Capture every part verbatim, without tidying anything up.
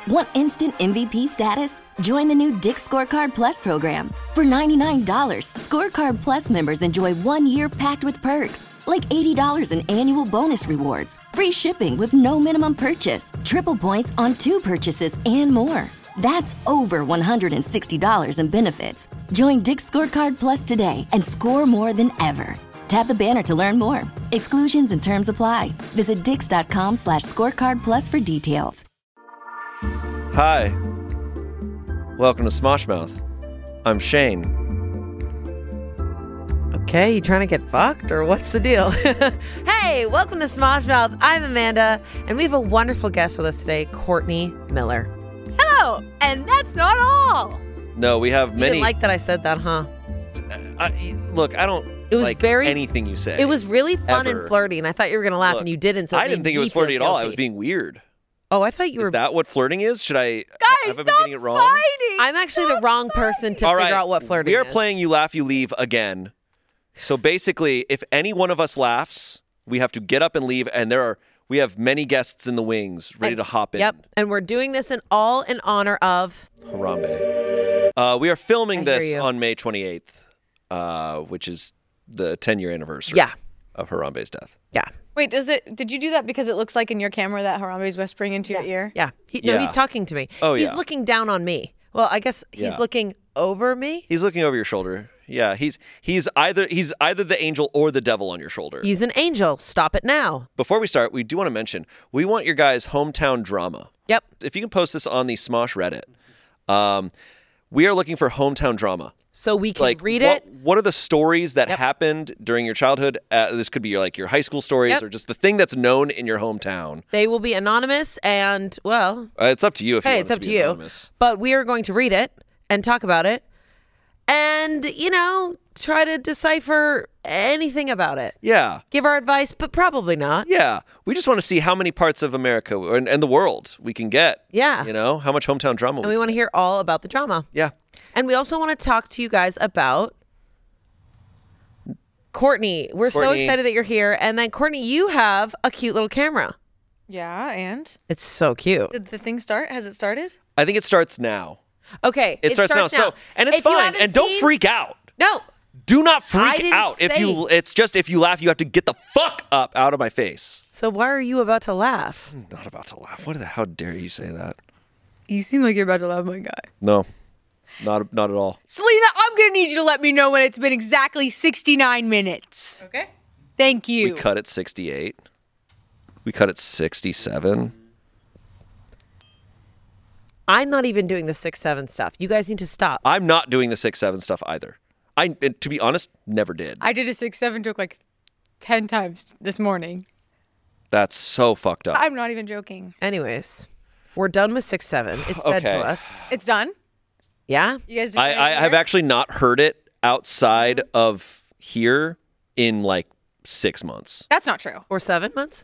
Want instant M V P status? Join the new Dick's Scorecard Plus program. For ninety-nine dollars, Scorecard Plus members enjoy one year packed with perks, like eighty dollars in annual bonus rewards, free shipping with no minimum purchase, triple points on two purchases, and more. That's over one hundred sixty dollars in benefits. Join Dick's Scorecard Plus today and score more than ever. Tap the banner to learn more. Exclusions and terms apply. Visit dix.com slash scorecard plus for details. Hi. Welcome to Smosh Mouth. I'm Shane. Okay, you trying to get fucked or what's the deal? Hey, welcome to Smosh Mouth. I'm Amanda, and we have a wonderful guest with us today, Courtney Miller. Hello, and that's not all. No, we have You many. didn't like that I said that, huh? I, look, I don't It was like very anything you say. It was really fun ever. and flirty, and I thought you were going to laugh, Look, and you didn't. So it I didn't made think it me was flirty feel at all. I guilty. was being weird. Oh, I thought you Is were. that what flirting is? Should I? Guys, have I been stop getting it wrong? fighting. I'm actually the wrong person to All figure right, out what flirting we are is. playing You Laugh, You Leave again. So basically, if any one of us laughs, we have to get up and leave, and there are we have many guests in the wings ready And- to hop in. Yep, and we're doing this in all in honor of. Harambe. Uh, we are filming I hear this you. on May twenty-eighth, uh, which is the ten-year anniversary Yeah. of Harambe's death. Yeah, Wait, does it? Did you do that because it looks like in your camera that Harambe's whispering into your ear? yeah. He, No, Yeah. he's talking to me. Oh, He's yeah. looking down on me. Well, I guess he's Yeah. looking over me. He's looking over your shoulder. Yeah, he's he's either he's either the angel or the devil on your shoulder. He's an angel. Stop it now. Before we start, we do want to mention we want your guys' hometown drama. Yep. If you can post this on the Smosh Reddit, um, we are looking for hometown drama. So we can Like, read what, it. what are the stories that Yep. happened during your childhood? Uh, this could be your, like your high school stories Yep. or just the thing that's known in your hometown. They will be anonymous, and well, Uh, it's up to you if you hey, want it's it up to, to be you. anonymous. But we are going to read it and talk about it, and you know, try to decipher anything about it. Yeah. Give our advice, but probably not. Yeah. We just want to see how many parts of America and, and the world we can get. Yeah. You know, how much hometown drama And we we want to hear all about the drama. Yeah. And we also want to talk to you guys about Courtney. We're so Courtney. excited that you're here. And then, Courtney, you have a cute little camera. Yeah, and It's so cute. did the thing start? Has it started? I think it starts now. Okay. It, starts, now. So, and it's If you fine. haven't And don't seen- freak out. No. Do not I freak didn't out. If say- you, it's just if you laugh, you have to get the fuck up out of my face. So why are you about to laugh? I'm not about to laugh. What the? How dare you say that? You seem like you're about to love my guy. No, not not at all. Selena, I'm gonna need you to let me know when it's been exactly sixty-nine minutes. Okay. Thank you. We cut at sixty-eight. We cut at sixty-seven. I'm not even doing the six seven stuff. You guys need to stop. I'm not doing the six seven stuff either. I, and to be honest, never did. I did a six seven joke like ten times this morning. That's so fucked up. I'm not even joking. Anyways, we're done with six seven. It's dead Okay. to us. It's done. Yeah? You guys. Did I, I have actually not heard it outside of here in like six months. That's not true. Or seven months?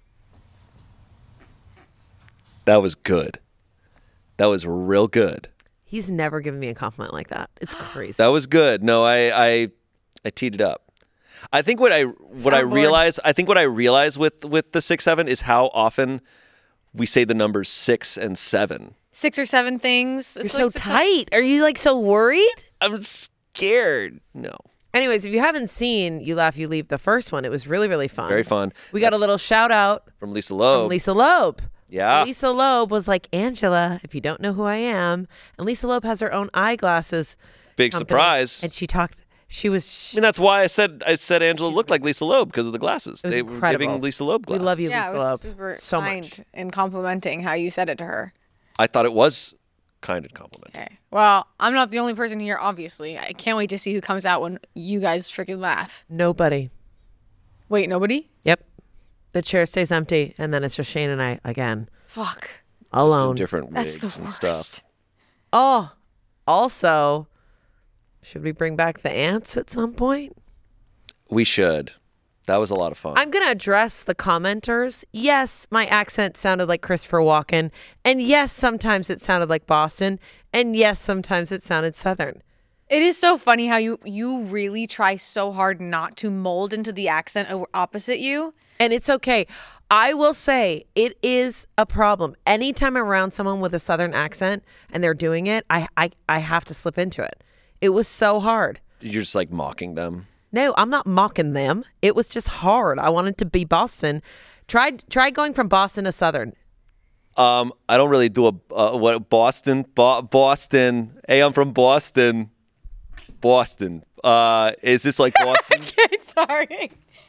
That was good. That was real good. He's never given me a compliment like that. It's crazy. That was good. No, I I, I teed it up. I think what I what I Soundboard. realize I think what I realize with with the six seven is how often we say the numbers six and seven. Six or seven things. You're It's so like six- tight. Are you like so worried? I'm scared. No, Anyways, if you haven't seen You Laugh, You Leave, the first one, it was really, really fun. very fun. We got a That's little shout out from Lisa Loeb. from Lisa Loeb. Yeah. Lisa Loeb was like, Angela, if you don't know who I am. And Lisa Loeb has her own eyeglasses. Big company, surprise. And she talked, she was, I mean, that's why I said I said Angela looked like Lisa Loeb because of the glasses. It was They incredible. were giving Lisa Loeb we glasses. love you, Yeah, it Lisa was Loeb. super so kind much. in complimenting how you said it to her. I thought it was kind and complimenting. Okay. Well, I'm not the only person here, obviously. I can't wait to see who comes out when you guys freaking laugh. Nobody. Wait, nobody? Yep. The chair stays empty, and then it's just Shane and I again, Fuck. alone. Different That's wigs the and worst. stuff. Oh, also, should we bring back the ants at some point? We should. That was a lot of fun. I'm going to address the commenters. Yes, my accent sounded like Christopher Walken. And yes, sometimes it sounded like Boston. And yes, sometimes it sounded Southern. It is so funny how you you really try so hard not to mold into the accent o- opposite you. And it's okay. I will say it is a problem. Anytime I'm around someone with a Southern accent and they're doing it, I, I, I have to slip into it. It was so hard. You're just like mocking them. No, I'm not mocking them. It was just hard. I wanted to be Boston. Try, try going from Boston to Southern. Um, I don't really do a uh, what Boston, Bo- Boston. Hey, I'm from Boston. Boston. Uh, is this like Boston? Okay, sorry.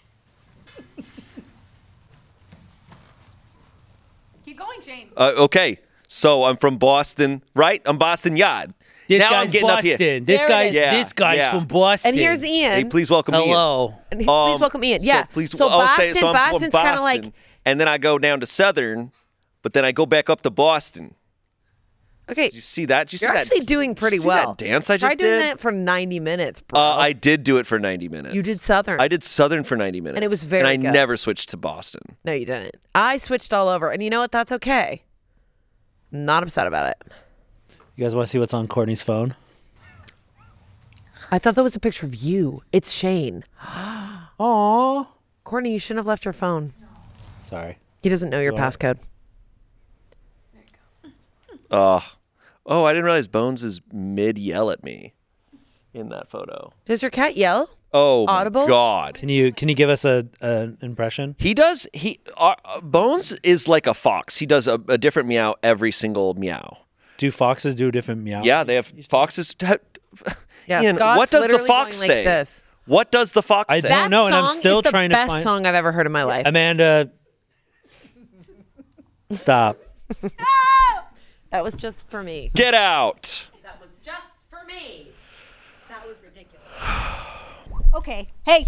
Keep going, Shane. Uh, okay, so I'm from Boston, right? I'm Boston Yard. This now guy's I'm getting Boston. up here. This There it guy's is. Yeah, this guy's yeah. from Boston. And here's Ian. Hey, please welcome Ian. Hello. And he- Um, please welcome Ian. Yeah. So, please, so I'll Boston, say, so I'm from Boston's kind of Boston, like, and then I go down to Southern, but then I go back up to Boston. okay, You see that? Did you see you're that? actually doing pretty see well. that dance I Try just doing did? that for ninety minutes, bro. Uh, I did do it for ninety minutes. You did Southern. I did Southern for ninety minutes. And it was very And I good. never switched to Boston. No, you didn't. I switched all over. And you know what? That's okay. I'm not upset about it. You guys want to see what's on Courtney's phone? I thought that was a picture of you. It's Shane. Aw. Courtney, you shouldn't have left your phone. Sorry. He doesn't know your What? passcode. Uh, oh, I didn't realize Bones is mid yell at me in that photo. Does your cat yell? Oh, Audible? my God. Can you can you give us a an impression? He does. He uh, Bones is like a fox. He does a, a different meow every single meow. Do foxes do a different meow? Yeah, they have foxes. Yeah, Ian, Scott's what does the literally fox going say? like this. What does the fox I say? don't That know, and I'm song still is the trying to best find- song I've ever heard in my life. Amanda, stop. That was just for me. Get out. That was just for me. That was ridiculous. Okay. Hey,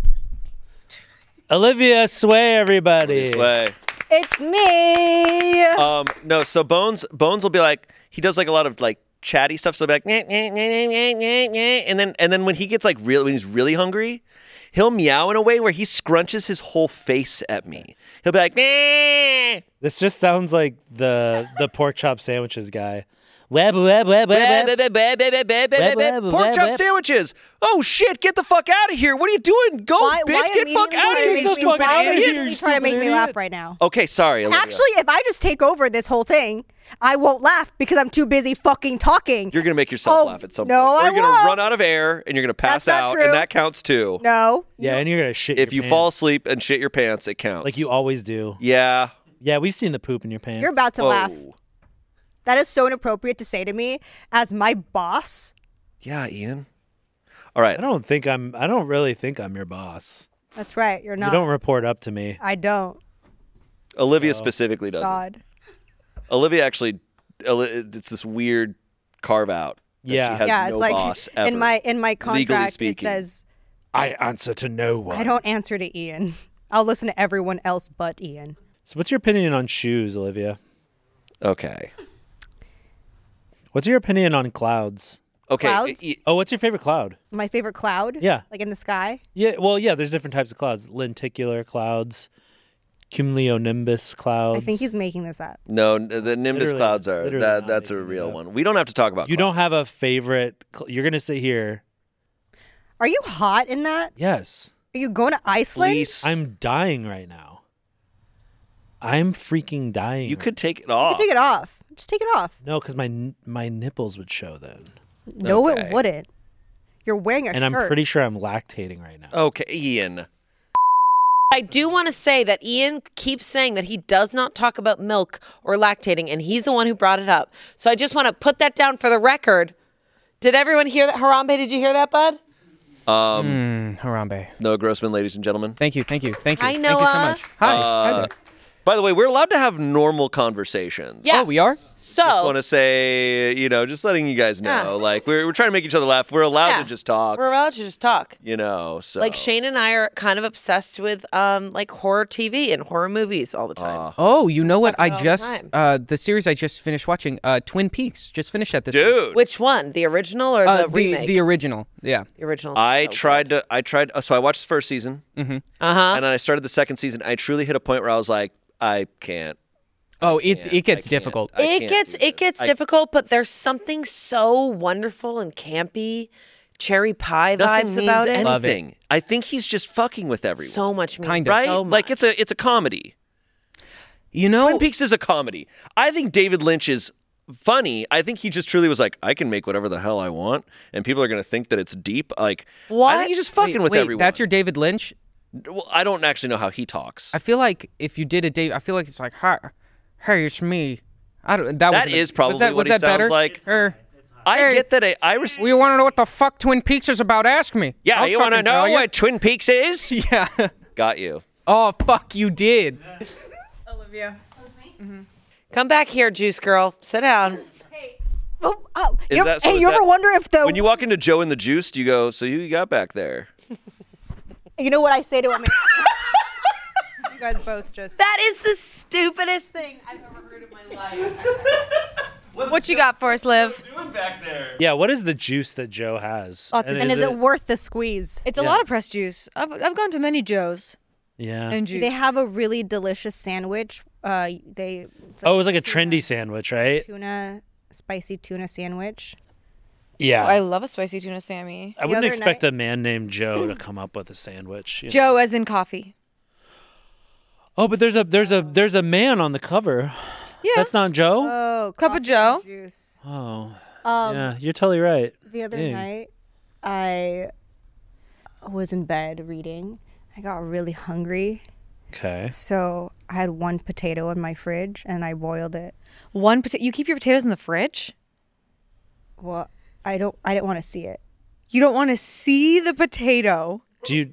Olivia Sway, everybody. This way. it's me. Um, no, so Bones Bones will be like, he does like a lot of like chatty stuff. So he'll be like, "Nyeh, nyeh, nyeh, nyeh, nyeh, nyeh," and then and then when he gets like real, when he's really hungry, he'll meow in a way where he scrunches his whole face at me. He'll be like, "Nyeh." This just sounds like the the pork chop sandwiches guy. Web, web, web, web, web. Pork chop sandwiches. Oh shit! Get the fuck out of here! What are you doing? Go, Why, bitch! why Get the fuck immediately out of trying here, to you make me- stupid why idiot! immediately trying to make me idiot. laugh right now? Okay, sorry, Olivia. Actually, if I just take over this whole thing, I won't laugh because I'm too busy fucking talking. You're gonna make yourself Oh, laugh at some no, point. Or I you're gonna won't. run out of air and you're gonna pass That's not out, true. and that counts too. No. Yeah, and you're gonna shit. If your you pants. fall asleep and shit your pants, it counts. like you always do. Yeah. Yeah, we've seen the poop in your pants. You're about to Oh. laugh. That is so inappropriate to say to me as my boss. Yeah, Ian. All right. I don't think I'm. I don't really think I'm your boss. That's right. You're You not. don't report up to me. I don't. Olivia specifically doesn't. God. Olivia actually, Oli- it's this weird carve out. Yeah. She has yeah, no it's like boss ever. in my in my legally contract it speaking. says I answer to no one. I don't answer to Ian. I'll listen to everyone else but Ian. So, what's your opinion on shoes, Olivia? Okay. What's your opinion on clouds? Okay. Clouds? I- Oh, what's your favorite cloud? My favorite cloud? Yeah. Like in the sky? Yeah, well, yeah. There's different types of clouds: lenticular clouds, cumulonimbus clouds. I think he's making this up. no, the Nimbus Literally- clouds are literally that. not That's a making it real up. one. We don't have to talk about. You don't clouds. have a favorite. Cl- you're gonna sit here. Are you hot in that? Yes, Are you going to Iceland? Fleece. I'm dying right now. I'm freaking dying. You right could take it You off. take it off. Just take it off. No, because my n- my nipples would show then, No, Okay. it wouldn't. You're wearing a and shirt. I'm pretty sure I'm lactating right now. Okay, Ian. I do want to say that Ian keeps saying that he does not talk about milk or lactating, and he's the one who brought it up. So I just want to put that down for the record. Did everyone hear that? Harambe, did you hear that, bud? Um, Harambe. Noah Grossman, ladies and gentlemen. Thank you, thank you, thank you. Hi, Thank you so Noah. much. Hi. Hi Uh, there. By the way, we're allowed to have normal conversations. Yeah. Oh, we are? So Just want to say, you know, just letting you guys know, Yeah. like we're we're trying to make each other laugh. We're allowed Yeah. to just talk. we're allowed to just talk. You know, so Like Shane and I are kind of obsessed with um like horror T V and horror movies all the time. Uh, Oh, you know what? Talk I about all the just, time. uh, the series I just finished watching, uh, Twin Peaks. Just finished that this week. dude. Which one? The original or Uh, the the, remake? the original. Yeah. The original. I tried to. I tried. So I watched the first season, Uh huh. and then I started the second season. I truly hit a point where I was like, I can't. Oh, it can't, it gets I can't. difficult. I It can't gets do it this. gets I- difficult, but there's something so wonderful and campy, cherry pie Nothing vibes means about it. Love it. anything. I think he's just fucking with everyone. So much means Kind of. right? so like much. it's a it's a comedy. You know, Twin Peaks is a comedy. I think David Lynch is funny. I think he just truly was like, I can make whatever the hell I want, and people are going to think that it's deep. Like, What? I think he's just fucking wait, with wait, everyone. That's your David Lynch? Well, I don't actually know how he talks. I feel like if you did a Dave, I feel like it's like, hi, hey, it's me. I don't. That, That wasn't- is probably was that, what was he that sounds better? like. Or, I Hey. get that. I, I res- we want to know what the fuck Twin Peaks is about? Ask me. Yeah, I'll you want to fucking know tell you. what Twin Peaks is? Yeah. Got you. Oh fuck, you did. Olivia. Come back here, Juice Girl. Sit down. Oh, oh, Is you, that- so hey, is you ever that- wonder if the When you walk into Joe and the Juice, do you go, so you got back there? you know what I say to him? You guys both just. That is the stupidest thing I've ever heard in my life. What you got for us, Liv? Doing back there? Yeah, what is the juice that Joe has? Lots of- And is it worth the squeeze? It's a Yeah. lot of pressed juice. I've, I've gone to many Joes Yeah. and juice. They have a really delicious sandwich. Uh, they it's Oh, it was like a trendy sandwich, right? tuna, spicy tuna sandwich. Yeah. I love a spicy tuna Sammy. I wouldn't other expect night- a man named Joe to come up with a sandwich. you know? Joe, as in coffee. Oh, but there's a there's a there's a man on the cover. Yeah. That's not Joe. Oh, Cup of coffee Joe? and Juice. Oh, Um, yeah, you're totally right. The other Dang. night, I was in bed reading. I got really hungry, Okay. so I had one potato in my fridge and I boiled it. One potato. You keep your potatoes in the fridge? Well, I don't. I didn't want to see it. You don't want to see the potato. Do you?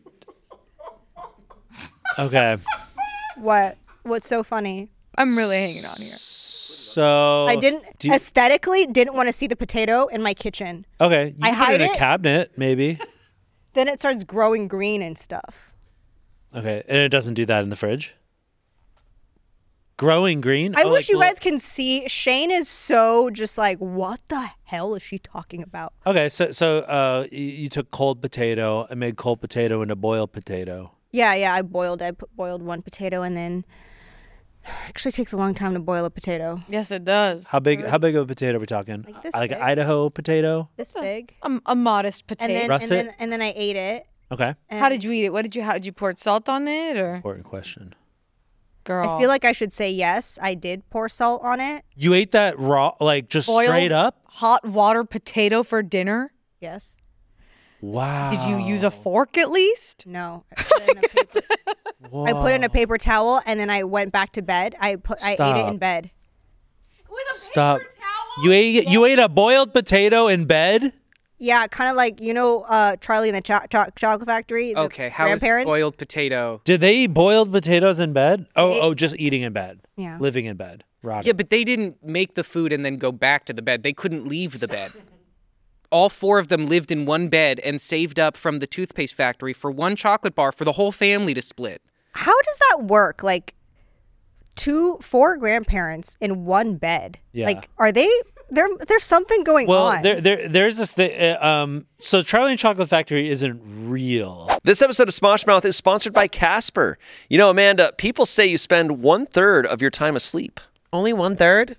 Okay. What? What's so funny? I'm really hanging on here. So I didn't do you- aesthetically didn't want to see the potato in my kitchen. Okay. You I can put it hide in a it. cabinet, maybe. Then it starts growing green and stuff. Okay, and it doesn't do that in the fridge. Growing green. I Oh, wish like you little- guys can see. Shane is so just like, what the hell is she talking about? Okay, so so uh, you, you took cold potato and made cold potato into boiled potato. Yeah, yeah. I boiled. I put, boiled one potato and then. Actually, takes a long time to boil a potato. Yes, it does. How big? How big of a potato are we talking? Like this Like big. Idaho potato. This big. A, a modest And potato. then, and Russet? then and then I ate it. Okay. And How did you eat it? What did you? How did you pour salt on it, or Important question. girl? I feel like I should say yes. I did pour salt on it. You ate that raw, like just Boiled straight up? hot water potato for dinner. Yes. Wow. Did you use a fork at least? No. I put it in a paper, I put it in a Whoa. paper towel and then I went back to bed. I put I ate it in Stop. bed. Stop. You ate you ate a boiled potato in bed? Yeah, kind of like you know uh, Charlie and the Cho- Cho- Chocolate Factory. The Okay, how is grandparents. boiled potato? Did they eat boiled potatoes in bed? Oh, oh, just eating in bed. Yeah. Living in bed. Rotting. Yeah, but they didn't make the food and then go back to the bed. They couldn't leave the bed. All four of them lived in one bed and saved up from the toothpaste factory for one chocolate bar for the whole family to split. How does that work? Like two, four grandparents in one bed. Yeah. Like, are they? There, there's something going Well, on. there, there, there's this thing. Uh, um, so Charlie and Chocolate Factory isn't real. This episode of Smosh Mouth is sponsored by Casper. You know, Amanda, people say you spend one third of your time asleep. Only one third?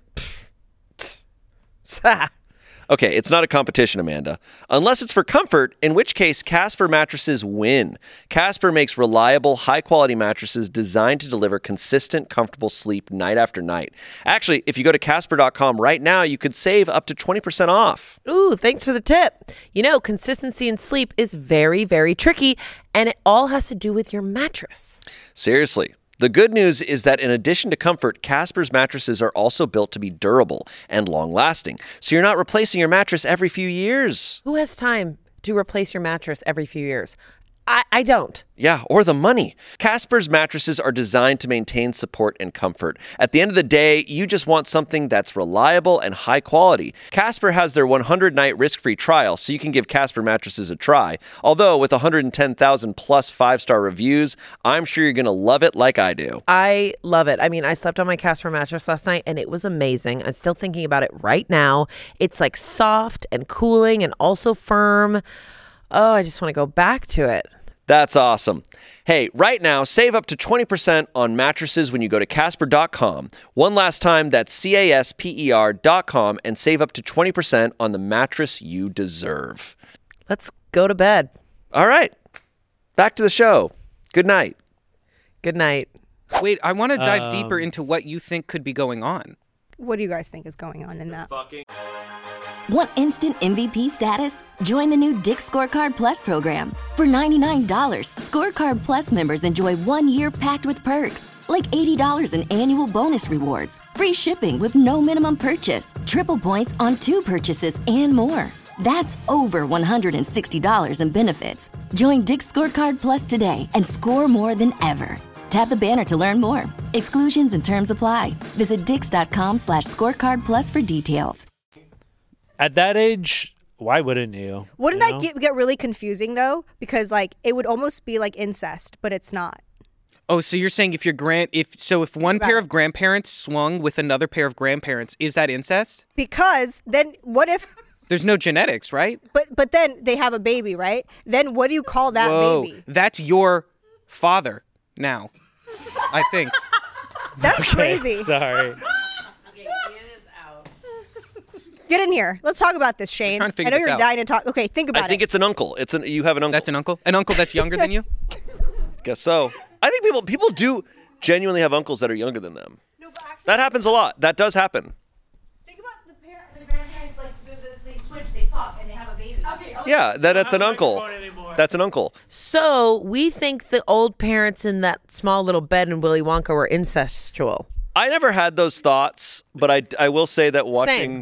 Okay, it's not a competition, Amanda. Unless it's for comfort, in which case Casper mattresses win. Casper makes reliable, high-quality mattresses designed to deliver consistent, comfortable sleep night after night. Actually, if you go to Casper dot com right now, you could save up to twenty percent off. Ooh, thanks for the tip. You know, consistency in sleep is very, very tricky, and it all has to do with your mattress. Seriously. The good news is that in addition to comfort, Casper's mattresses are also built to be durable and long-lasting, so you're not replacing your mattress every few years. Who has time to replace your mattress every few years? I, I don't. Yeah, or the money. Casper's mattresses are designed to maintain support and comfort. At the end of the day, you just want something that's reliable and high quality. Casper has their one hundred night risk-free trial, so you can give Casper mattresses a try. Although, with one hundred ten thousand plus five-star reviews, I'm sure you're going to love it like I do. I love it. I mean, I slept on my Casper mattress last night and it was amazing. I'm still thinking about it right now. It's like soft and cooling and also firm. Oh, I just want to go back to it. That's awesome. Hey, right now, save up to twenty percent on mattresses when you go to Casper dot com. One last time, that's C A S P E R dot com and save up to twenty percent on the mattress you deserve. Let's go to bed. All right, back to the show. Good night. Good night. Wait, I want to dive Um, deeper into what you think could be going on. What do you guys think is going on in that? Want instant M V P status? Join the new Dick Scorecard Plus program. For ninety-nine dollars, Scorecard Plus members enjoy one year packed with perks, like eighty dollars in annual bonus rewards, free shipping with no minimum purchase, triple points on two purchases, and more. That's over one hundred sixty dollars in benefits. Join Dick Scorecard Plus today and score more than ever. Tap the banner to learn more. Exclusions and terms apply. Visit dix.com slash scorecard plus for details. At that age, why wouldn't you? Wouldn't you that know? get, get really confusing though? Because like it would almost be like incest, but it's not. Oh, so you're saying if your grand if so if one pair of grandparents swung with another pair of grandparents, is that incest? Because then what if? There's no genetics, right? But but then they have a baby, right? Then what do you call that Whoa, baby? that's your father now. I think. That's Okay, crazy. Sorry. Get in here. Let's talk about this, Shane. trying to figure I know this you're out. dying to talk. Okay, think about I think it. it's an uncle. It's an you have an uncle. That's an uncle? An uncle that's younger than you? Guess so. I think people people do genuinely have uncles that are younger than them. That happens a lot. That does happen. Think about the, parent, the grandparents, like the, the, they switch, they fuck, and they have a baby. Okay. Yeah, that, that's an uncle. That's an uncle. So we think the old parents in that small little bed in Willy Wonka were incestual. I never had those thoughts, but I, I will say that watching. Same.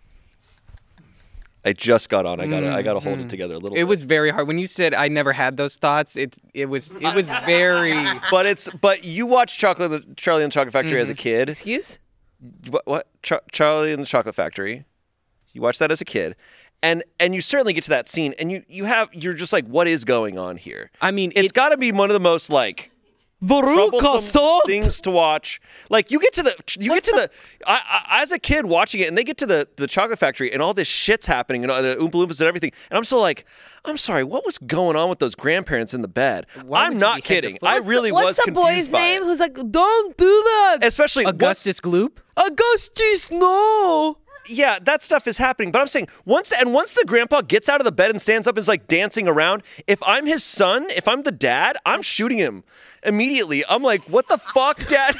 I just got on. I gotta I gotta hold it together a little. It bit. was very hard. When you said I never had those thoughts, it it was it was very But it's but you watched Chocolate Charlie and the Chocolate Factory as a kid. Excuse? What? what? Char- Charlie and the Chocolate Factory. You watched that as a kid, and and you certainly get to that scene, and you you have you're just like, what is going on here? I mean, It's it- got to be one of the most like troublesome things to watch. Like you get to the you get to the, I, I, as a kid watching it, and they get to the the Chocolate Factory, and all this shit's happening, and all the Oompa Loompas and everything, and I'm still like, I'm sorry, what was going on with those grandparents in the bed? Why I'm would you not be head to kidding. foot? I What's really What's was the confused boy's by name it. who's like, don't do that? Especially once- Augustus Gloop. Augustus, no. Yeah, that stuff is happening. But I'm saying once and once the grandpa gets out of the bed and stands up and is like dancing around, if I'm his son, if I'm the dad, I'm shooting him immediately. I'm like, what the fuck, dad?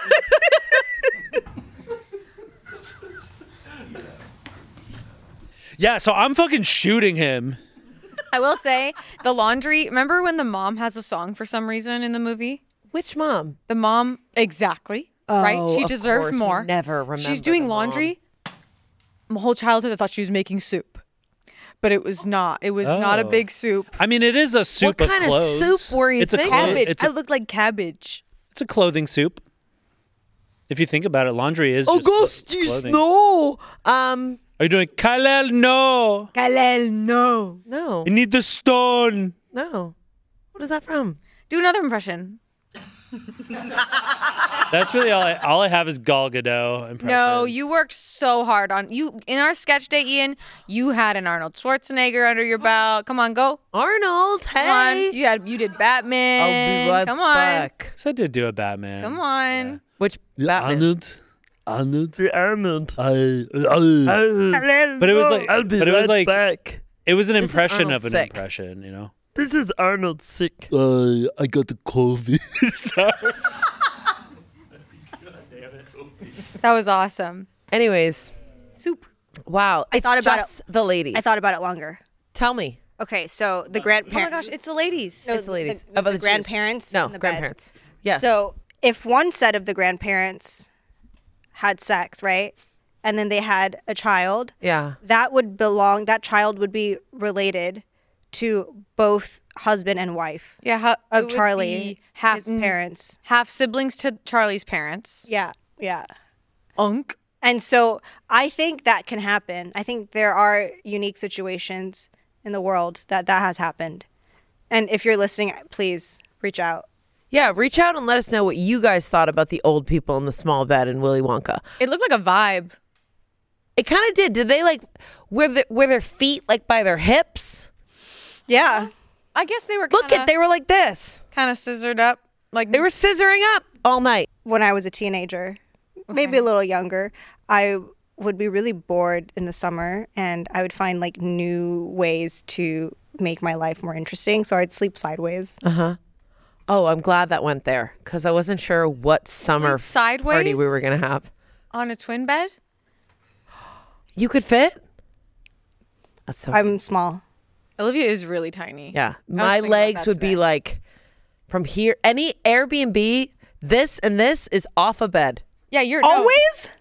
Yeah, so I'm fucking shooting him. I will say the laundry. Remember when the mom has a song for some reason in the movie? Which mom? The mom, exactly. right? Oh, She of deserved course. We more. never remember She's doing the mom. laundry. My whole childhood, I thought she was making soup, but it was not. It was not a Oh. big soup. I mean, it is a soup What of kind of clothes. soup were you it's a thinking? clo- Cabbage. It's I a, look like cabbage. it's a clothing soup. If you think about it, laundry is just clo- Augustus, clothing. no. Um, Are you doing Kalel? No. Kalel, no. no, You need the stone. no. What is that from? Do another impression. That's really all I, all I have is Gal Gadot impressions. No, you worked so hard on you in our sketch day, Ian. You had an Arnold Schwarzenegger under your belt. Come on, go. Arnold. Come Hey. on. You had you did Batman. I'll be right Come on. back. Yes, I did do a Batman. Come on. Which Batman? Arnold. Arnold. Arnold. I, I, But it was like, I'll be but it was right like, back. it was an This is impression Arnold of an sick. impression, you know. This is Arnold sick. I, I got the COVID. Sorry. That was awesome. Anyways, Soup. wow. I it's thought about just the ladies. I thought about it longer. Tell me. Okay, so the Oh my grandparents. gosh, it's the ladies. No, It's the ladies. the- About the Jews. grandparents No, in the bed. grandparents. Yes. So if one set of the grandparents had sex, right, and then they had a child, yeah. that would belong. That child would be related to both husband and wife Yeah, ha- it of would Charlie, be half his parents. half siblings to Charlie's parents. Yeah, yeah. Unk. And so I think that can happen. I think there are unique situations in the world that that has happened. And if you're listening, please reach out. Yeah, reach out and let us know what you guys thought about the old people in the small bed in Willy Wonka. It looked like a vibe. It kind of did. Did they like were the, were their feet like by their hips? Yeah. I guess they were Look kinda, at they were like this. kind of scissored up. Like They were scissoring up all night. When I was a teenager, maybe a little younger, I would be really bored in the summer and I would find like new ways to make my life more interesting. So I'd sleep sideways. Oh, I'm glad that went there because I wasn't sure what summer Sleep sideways party we were gonna have. on a twin bed. You could fit. That's so. I'm small. Olivia is really tiny. yeah, was my thinking about legs that would be today. like from here. Any Airbnb, this and this is off a bed. Yeah, you're no. Always?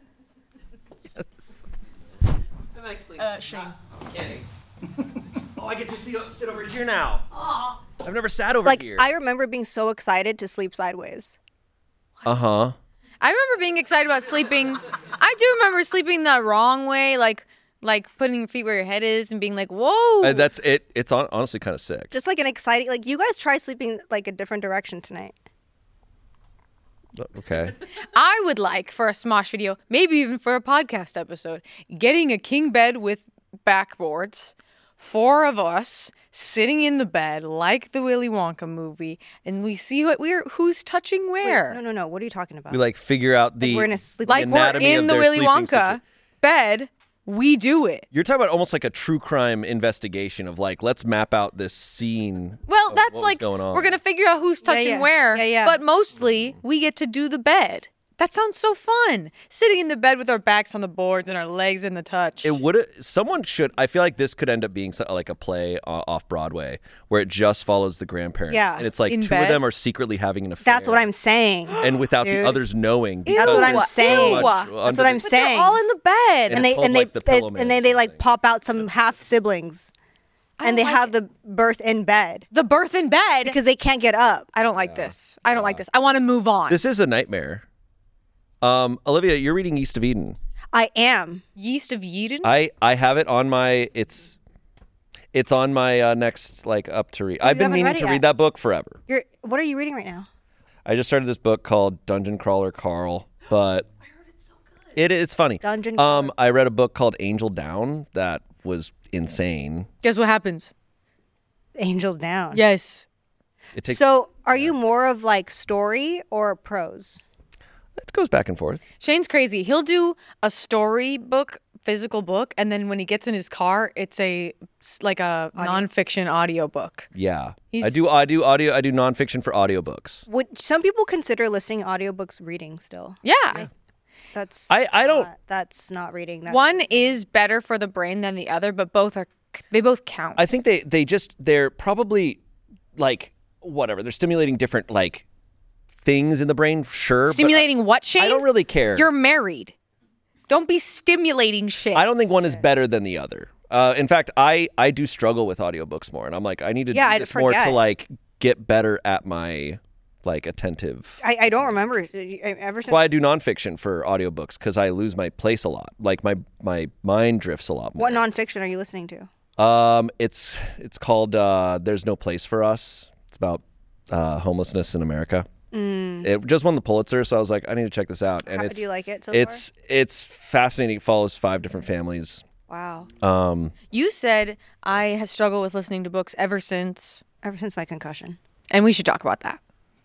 Oh, I get to see, sit over here now. I've never sat over Like, here. I remember being so excited to sleep sideways. Uh huh. I remember being excited about sleeping. I do remember sleeping the wrong way, like like putting your feet where your head is and being like, "Whoa." Uh, that's it. It's on, honestly kind of sick. Just like an exciting, like, you guys try sleeping like a different direction tonight. Okay. I would like for a Smosh video, maybe even for a podcast episode, getting a king bed with backboards, four of us sitting in the bed like the Willy Wonka movie, and we see what we're who's touching where. Wait, no, no, no. What are you talking about? We like figure out the. we're in a sleep- like we're anatomy of in the their Willy sleeping Wonka situ- bed, we do it. You're talking about almost like a true crime investigation of like, let's map out this scene. Well, of that's what was like going on. we're gonna figure out who's touching yeah. where. Yeah, yeah. But mostly we get to do the bed. That sounds so fun. Sitting in the bed with our backs on the boards and our legs in the touch. It would. Someone should. I feel like this could end up being so, like a play uh, off Broadway where it just follows the grandparents. Yeah. And it's like In two bed? of them are secretly having an affair. That's what I'm saying. And without the dude. others knowing. That's what I'm because saying. so much Ew. under That's what I'm the- But they're saying. all in the bed. And and they called, and they, like, the they Pillow Man and they or they like something. pop out some half siblings, and they like have it. the birth in bed the birth in bed. because they can't get up. I don't like this. I don't like this. I want to move on. This is a nightmare. Um, Olivia, you're reading East of Eden. I am. Yeast of Eden. I I have it on my. It's. It's on my uh, next like up to read. I've been haven't meaning read to it read yet. that book forever. You're. What are you reading right now? I just started this book called Dungeon Crawler Carl, but I heard it's so good. It is funny. Dungeon Um, Crawler. I read a book called Angel Down that was insane. Guess what happens? Angel Down. Yes. It takes. So, are you more of like story or prose? It goes back and forth. Shane's crazy. He'll do a storybook, physical book, and then when he gets in his car, it's a like a nonfiction audio book. Yeah, I He's- do. I do audio. I do nonfiction for audiobooks. Would some people consider listening audiobooks reading still? Yeah. That's I- I don't- not- that's not reading. That's One listening. is better for the brain than the other, but both are they both count. I think they they just they're probably like whatever. They're stimulating different like things in the brain. Sure, but Stimulating what, Shane? I don't really care. You're married. Don't be stimulating shit. I don't think one is better than the other. Uh, in fact, I, I do struggle with audiobooks more, and I'm like, I need to Yeah, do I'd this more to forget. like get better at my like attentive. I, I don't remember ever since. That's why I do nonfiction for audiobooks because I lose my place a lot. Like my my mind drifts a lot more. What nonfiction are you listening to? Um, it's it's called uh, "There's No Place for Us." It's about uh, homelessness in America. Mm. It just won the Pulitzer, so I was like, I need to check this out. And How, it's do you like it so it's it's fascinating. It follows five different families. far? Wow. Um, You said I have struggled with listening to books ever since, Ever since my concussion. and we should talk about that.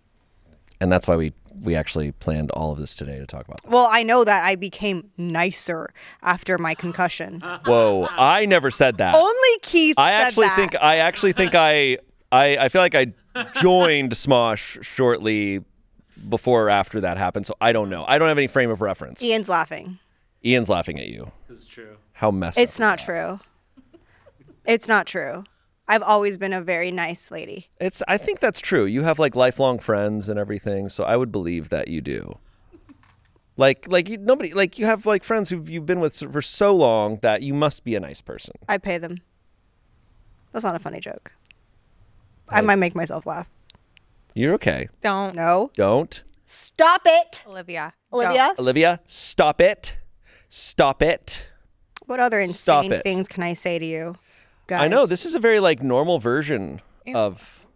and that's why we we actually planned all of this today to talk about that. Well, I know that I became nicer after my concussion. Whoa, I never said that. Only Keith I said actually that. think I actually think I I I feel like I joined Smosh shortly before or after that happened, so I don't know. I don't have any frame of reference. Ian's laughing. Ian's laughing at you. This is true. How messed It's up. not true. It's not true. I've always been a very nice lady. It's I think that's true. You have like lifelong friends and everything, so I would believe that you do. Like like you nobody like you have like friends who you've been with for so long that you must be a nice person. I pay them. That's not a funny joke. I might make myself laugh. You're okay. Don't, No. Don't. Stop it. Olivia. Olivia? Olivia, stop it. Stop it. What other Stop insane it. things can I say to you? Guys? I know this is a very like normal version of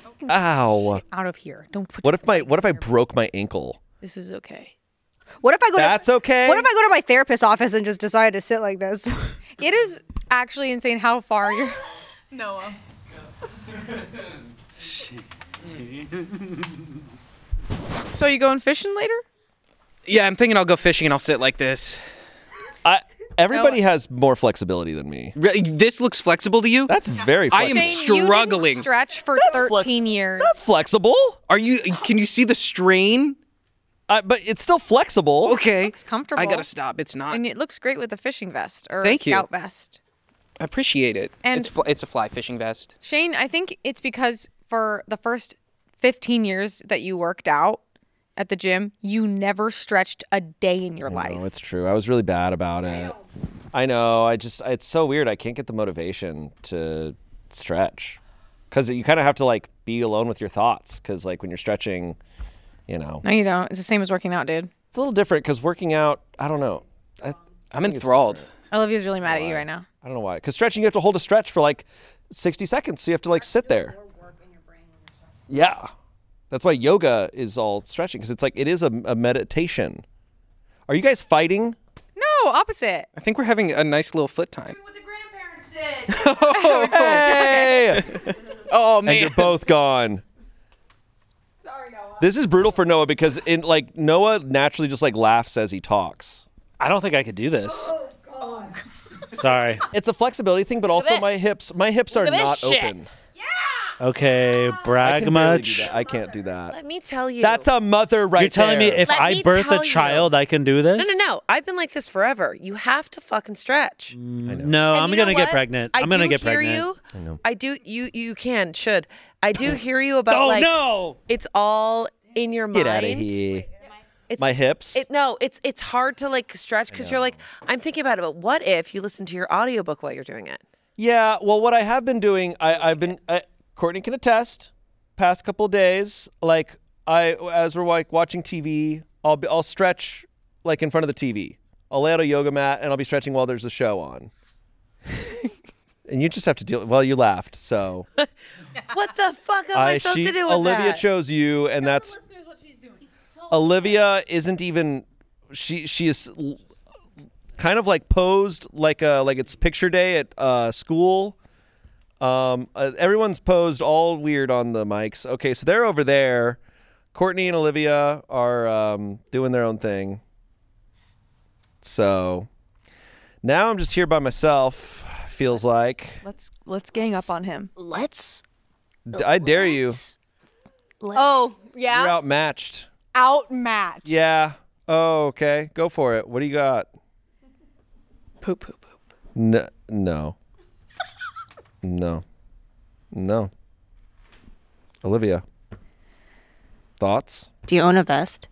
Ow. Don't. Out of here. Don't put What your if my legs what if I there. broke my ankle? This is okay. What if I go That's to okay. What if I go to my therapist's office and just decide to sit like this? It is actually insane how far you're. Noah. So you going fishing later? Yeah, I'm thinking I'll go fishing and I'll sit like this. I Everybody has more flexibility than me. Re- This looks flexible to you? That's very I am flexible. Shane, you struggling. didn't stretch for thirteen years. That's flexible. Are you? Can you see the strain? Uh, but it's still flexible. Okay. Looks comfortable. I gotta stop. It's not. And it looks great with a fishing vest or Thank a you. scout vest. I appreciate it. And- it's fl- it's a fly fishing vest. Shane, I think it's because for the first fifteen years that you worked out at the gym, you never stretched a day in your life. No, it's true. I was really bad about it. I know. I just, it's so weird. I can't get the motivation to stretch because you kind of have to like be alone with your thoughts. Because like when you're stretching, you know, No, you don't. It's the same as working out, dude. it's a little different because working out, I don't know. I, I'm enthralled. Olivia's really mad at you right now. I don't know why. Because stretching, you have to hold a stretch for like sixty seconds. So you have to like sit there. Yeah. That's why yoga is all stretching because it's like, it is a, a meditation. Are you guys fighting? No, opposite. I think we're having a nice little foot time. What the grandparents did. Hey! Oh And you're both gone. Sorry, Noah. This is brutal for Noah because in like Noah naturally just like laughs as he talks. I don't think I could do this. Sorry. It's a flexibility thing, but also this. my hips my hips are at this not shit. open. Okay, I brag can barely do much. that. I can't do that. Let me tell you. That's a mother right You're telling me there. if Let I me birth tell a you. child, I can do this? No, no, no. I've been like this forever. You have to fucking stretch. No, And I'm you gonna know get what? pregnant. I I'm gonna do get hear pregnant. You. I know. I do. You you can should. I do hear you about Oh like no! it's all in your Get mind. out of here. It's, My hips. It no, it's it's hard to like stretch because you're like I'm thinking about it. But what if you listen to your audiobook while you're doing it? Yeah, well, what I have been doing, I, I've been, I, Courtney can attest. Past couple days, like I, as we're like watching T V, I'll be, I'll stretch like in front of the T V. I'll lay out a yoga mat and I'll be stretching while there's a show on. And you just have to deal. Well, you laughed, so What the fuck am I, supposed she, to do with Olivia that? chose you, and that's Olivia isn't even. She she is l- kind of like posed like a like it's picture day at uh, school. Um, uh, everyone's posed all weird on the mics. Okay, so they're over there. Courtney and Olivia are um, doing their own thing. So now I'm just here by myself. Feels like Let's let's gang up on him. Let's. D- I dare you. let's- Oh, yeah. You're outmatched. Outmatch. Yeah. Oh, okay. Go for it. What do you got? Poop, poop, poop. No. No. No. No. Olivia. Thoughts? Do you own a vest?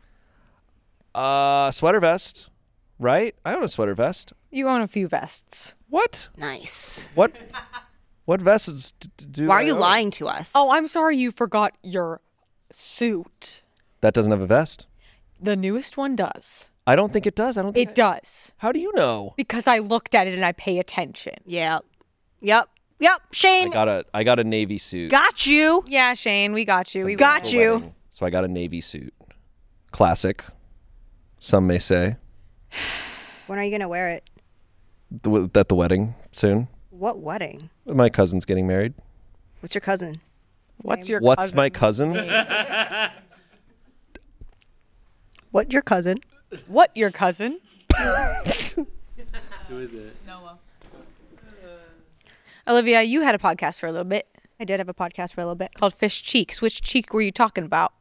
Uh, sweater vest, right? I own a sweater vest. You own a few vests. What? Nice. What? What vests d- d- do? Why are I you own? lying to us? Oh, I'm sorry you forgot your suit. That doesn't have a vest. The newest one does. I don't think it does. I don't think It does. How do you know? Because I looked at it and I pay attention. Yeah. Yep. Yep. I Shane. got a I got a navy suit. Got you. Yeah, Shane, we got you. We Got for you. wedding. So I got a navy suit. Classic. Some may say. When are you going to wear it? The, at the wedding soon. What wedding? My cousin's getting married. What's your cousin? What's your What's cousin? my cousin? What your cousin? What your cousin? Who is it? Olivia, you had a podcast for a little bit I did have a podcast for a little bit. called Fish Cheeks. Which cheek were you talking about?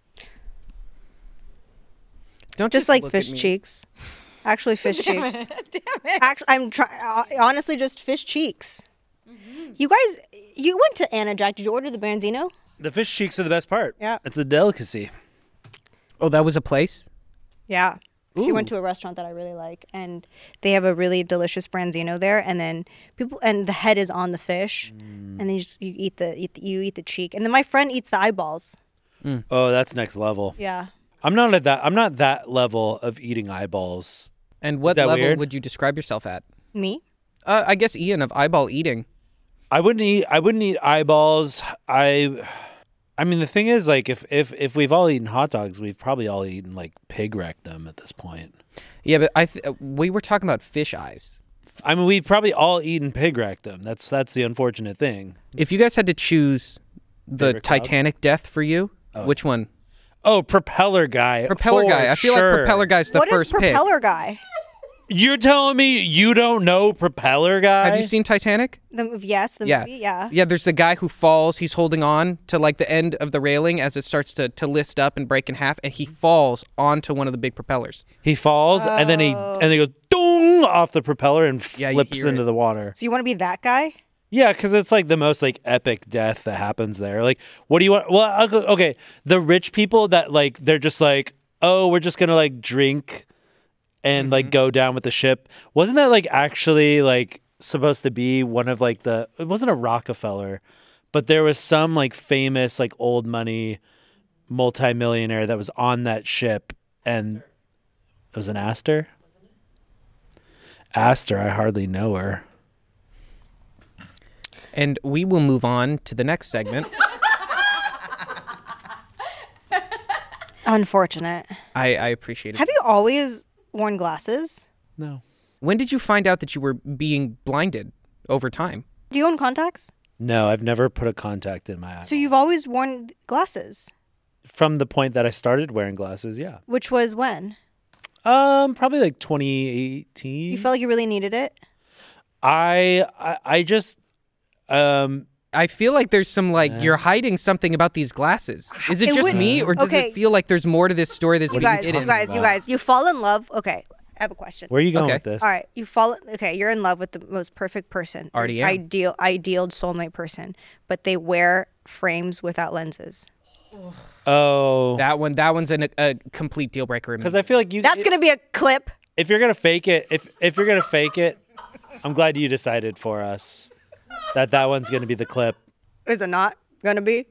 Don't Just like look at fish me. cheeks. Actually, fish cheeks. Damn it. Actually, I'm trying. Honestly, just fish cheeks. You guys, you went to Anna Jack. Did you order the Branzino? The fish cheeks are the best part. Yeah. It's a delicacy. Oh, that was a place? Yeah. She went Ooh. to a restaurant that I really like, and they have a really delicious Branzino there. And then people, and the head is on the fish, and then you just you eat the, eat the you eat the cheek, and then my friend eats the eyeballs. Oh, that's next level. Yeah. I'm not at that. I'm not that level of eating eyeballs. And what that level weird? would you describe yourself at? Me? Uh, I guess Ian of eyeball eating. I wouldn't eat. I wouldn't eat eyeballs. I. I mean, the thing is, like, if if if we've all eaten hot dogs, we've probably all eaten like pig rectum at this point. Yeah, but I th- we were talking about fish eyes. I mean, we've probably all eaten pig rectum. That's that's the unfortunate thing. If you guys had to choose the Favorite cloud? Titanic death for you, which one? Oh, propeller guy. Propeller for guy. I feel sure. like propeller guy's the What is first pick. propeller guy? You're telling me you don't know Propeller Guy? Have you seen Titanic? The movie, yes, the Yeah. movie, yeah. Yeah, there's the guy who falls. He's holding on to like the end of the railing as it starts to, to list up and break in half, and he falls onto one of the big propellers. He falls and then he and then he goes dong off the propeller and Yeah, you flips hear into it. the water. So you want to be that guy? Yeah, because it's like the most like epic death that happens there. Like, what do you want? Well, I'll go- okay, the rich people that like they're just like, oh, we're just gonna like drink and Mm-hmm. like go down with the ship. Wasn't that like actually like supposed to be one of like the? It wasn't a Rockefeller, but there was some like famous like old money multimillionaire that was on that ship, and it was an Astor. Astor, I hardly know her. And we will move on to the next segment. Unfortunate. I, I appreciate it. Have you always worn glasses? No. When did you find out that you were being blinded over time? Do you own contacts? No, I've never put a contact in my eye. So you've always worn glasses. From the point that I started wearing glasses, yeah. Which was when? Um, probably like twenty eighteen. You felt like you really needed it? I, I I just um I feel like there's some like you're hiding something about these glasses. Is it, It just would- me, or does Okay. it feel like there's more to this story that's You being guys, you hidden? guys, you about? guys, you fall in love. Okay, I have a question. where are you going Okay. with this? All right, you fall. Okay, you're in love with the most perfect person, Already am. ideal, ideal soulmate person, but they wear frames without lenses. Oh, That one, that one's an, a complete deal breaker. because I feel like you. That's gonna be a clip. If you're gonna fake it, if if you're gonna fake it, I'm glad you decided for us that that one's gonna be the clip. Is it not gonna be?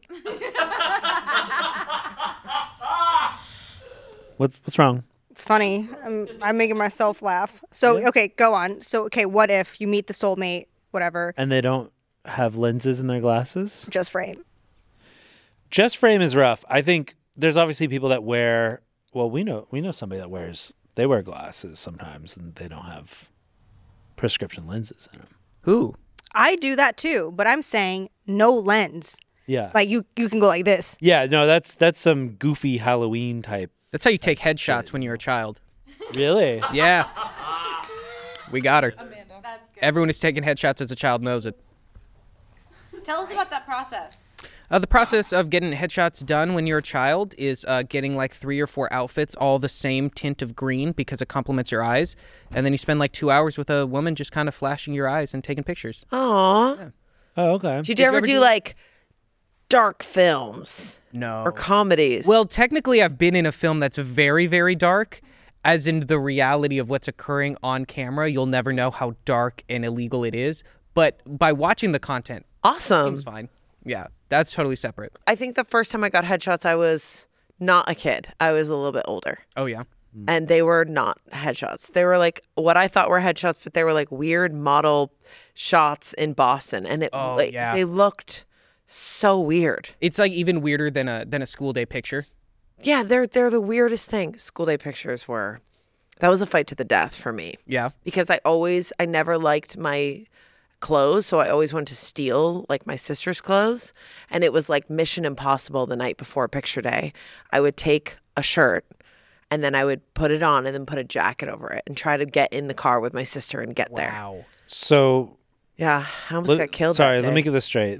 What's what's wrong? It's funny. I'm I'm making myself laugh. So okay, go on. So okay, what if you meet the soulmate, whatever, And they don't have lenses in their glasses? just frame? Just frame is rough. I think there's obviously people that wear. Well, we know we know somebody that wears. They wear glasses sometimes, and they don't have prescription lenses in them. Who? I do that too, but I'm saying no lens. Yeah. Like you you can go like this. yeah. No, that's that's some goofy Halloween type. That's how you take headshots when you're a child. Really? Yeah. We got her. Everyone who's taken headshots as a child knows it. Tell us about that process. Uh, the process of getting headshots done when you're a child is uh, getting like three or four outfits, all the same tint of green because it complements your eyes. And then you spend like two hours with a woman just kind of flashing your eyes and taking pictures. Aw. Oh, okay. Did you ever ever do do- like dark films No. or comedies? Well, technically, I've been in a film that's very, very dark, as in the reality of what's occurring on camera. You'll never know how dark and illegal it is. But by watching the content, awesome. it's fine. Yeah, that's totally separate. I think the first time I got headshots, I was not a kid. I was a little bit older. Oh, yeah. And they were not headshots. They were like what I thought were headshots, but they were like weird model shots in Boston. And it Oh, like, yeah. they looked so weird. It's like even weirder than a than a school day picture. Yeah, they're they're the weirdest thing. School day pictures were that was a fight to the death for me. Yeah. Because I always I never liked my clothes, so I always wanted to steal like my sister's clothes, and it was like Mission Impossible the night before picture day. I would take a shirt and then I would put it on and then put a jacket over it and try to get in the car with my sister and get there. Wow. So, Yeah, I almost let- got killed. sorry, that let me day. get this straight.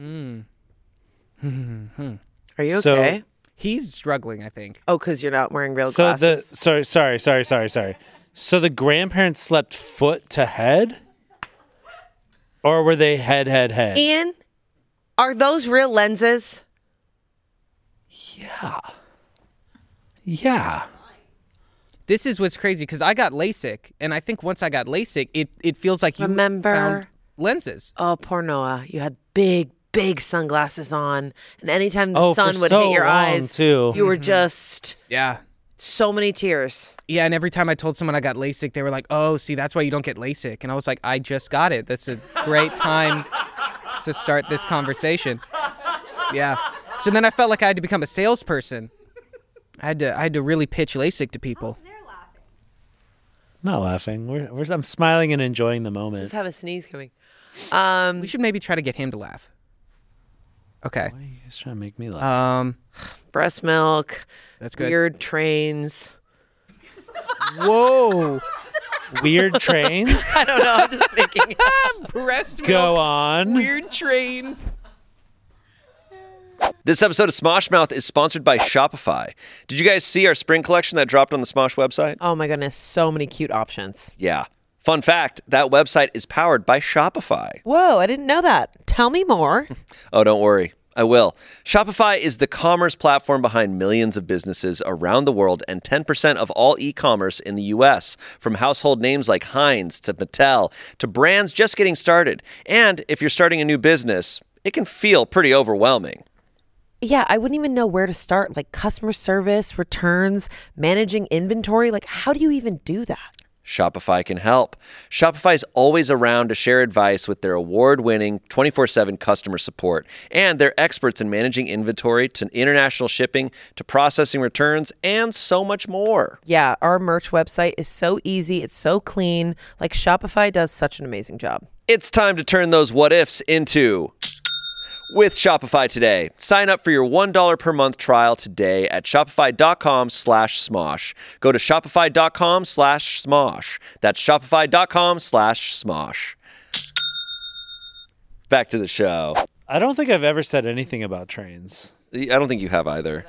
Are you so- okay? He's struggling, I think. Oh, because you're not wearing real So glasses. the sorry, sorry, sorry, sorry, sorry. So the grandparents slept foot to head, or were they head, head, head? Ian, are those real lenses? Yeah. Yeah. This is what's crazy because I got LASIK, and I think once I got LASIK, it, it feels like you Remember- found lenses. Oh, poor Noah. You had big, big sunglasses on, and anytime the Oh, for sun would so hit your long, eyes, too. you were just Yeah. so many tears. Yeah, and every time I told someone I got LASIK, they were like, oh, see, that's why you don't get LASIK. And I was like, I just got it. That's a great time to start this conversation. Yeah. So then I felt like I had to become a salesperson. I had to I had to really pitch LASIK to people. I'm not laughing. We're, we're, I'm smiling and enjoying the moment. Just have a sneeze coming. Um, We should maybe try to get him to laugh. Okay. Why are you guys trying to make me laugh? Um, breast milk, that's good. weird trains. Whoa. Weird trains. I don't know. I'm just thinking. Breast milk, Go on. weird trains. This episode of Smosh Mouth is sponsored by Shopify. Did you guys see our spring collection that dropped on the Smosh website? Oh my goodness, so many cute options. Yeah. Fun fact, that website is powered by Shopify. Whoa, I didn't know that. Tell me more. Oh, don't worry. I will. Shopify is the commerce platform behind millions of businesses around the world and ten percent of all e-commerce in the U S, from household names like Heinz to Mattel to brands just getting started. And if you're starting a new business, it can feel pretty overwhelming. Yeah, I wouldn't even know where to start. Like customer service, returns, managing inventory. Like, how do you even do that? Shopify can help. Shopify's always around to share advice with their award-winning twenty-four seven customer support. And they're experts in managing inventory, to international shipping, to processing returns, and so much more. Yeah, our merch website is so easy. It's so clean. Like, Shopify does such an amazing job. It's time to turn those what-ifs into... with Shopify today. Sign up for your one dollar per month trial today at shopify.com slash smosh. Go to shopify.com slash smosh. That's shopify.com slash smosh. Back to the show. I don't think I've ever said anything about trains. I don't think you have either.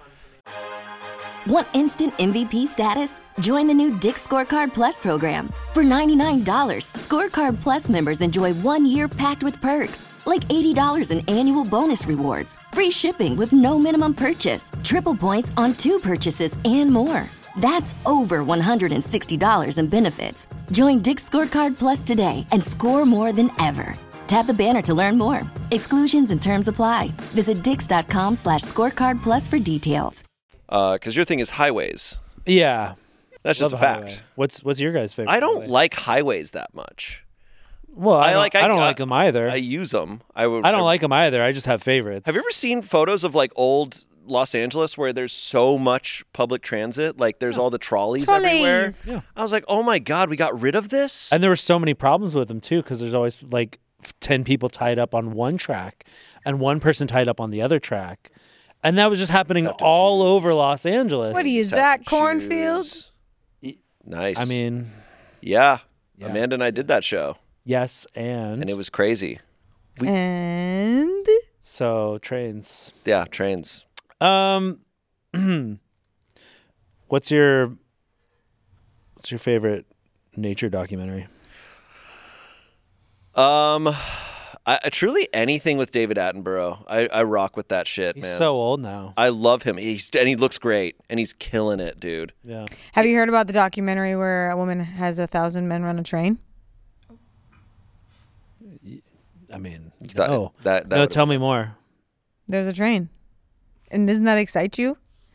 Want instant M V P status? Join the new Dick's Scorecard Plus program. For ninety-nine dollars, Scorecard Plus members enjoy one year packed with perks, like eighty dollars in annual bonus rewards, free shipping with no minimum purchase, triple points on two purchases, and more. That's over one hundred sixty dollars in benefits. Join Dick's Scorecard Plus today and score more than ever. Tap the banner to learn more. Exclusions and terms apply. Visit dix.com slash scorecard plus for details. Because uh, your thing is highways. Yeah. That's just Love a a fact. highway. What's what's your guys' favorite? I don't highway? like highways that much. Well, I, I don't, like- I, I- don't I- like them either. I I, use them. I would. don't like them either. I just have favorites. Have you ever seen photos of like old Los Angeles where there's so much public transit? Like there's all the trolleys, everywhere. Trolleys. Yeah. I was like, oh my God, we got rid of this? And there were so many problems with them too, because there's always like ten people tied up on one track and one person tied up on the other track, and that was just happening have to all choose. over Los Angeles. What are you, Just have Zach to Cornfield? choose. Nice. I mean, yeah. Yeah. Amanda and I did that show, yes, and, and it was crazy. We- And so trains. Yeah, trains. Um, what's your what's your favorite nature documentary? Um, I, I truly anything with David Attenborough. I, I rock with that shit, He's man. so old now. I love him. He's and he looks great, and he's killing it, dude. Yeah. have you heard about the documentary where a woman has a thousand men run a train? I mean, That- no. that- that no, would- tell me more. There's a train. And doesn't that excite you?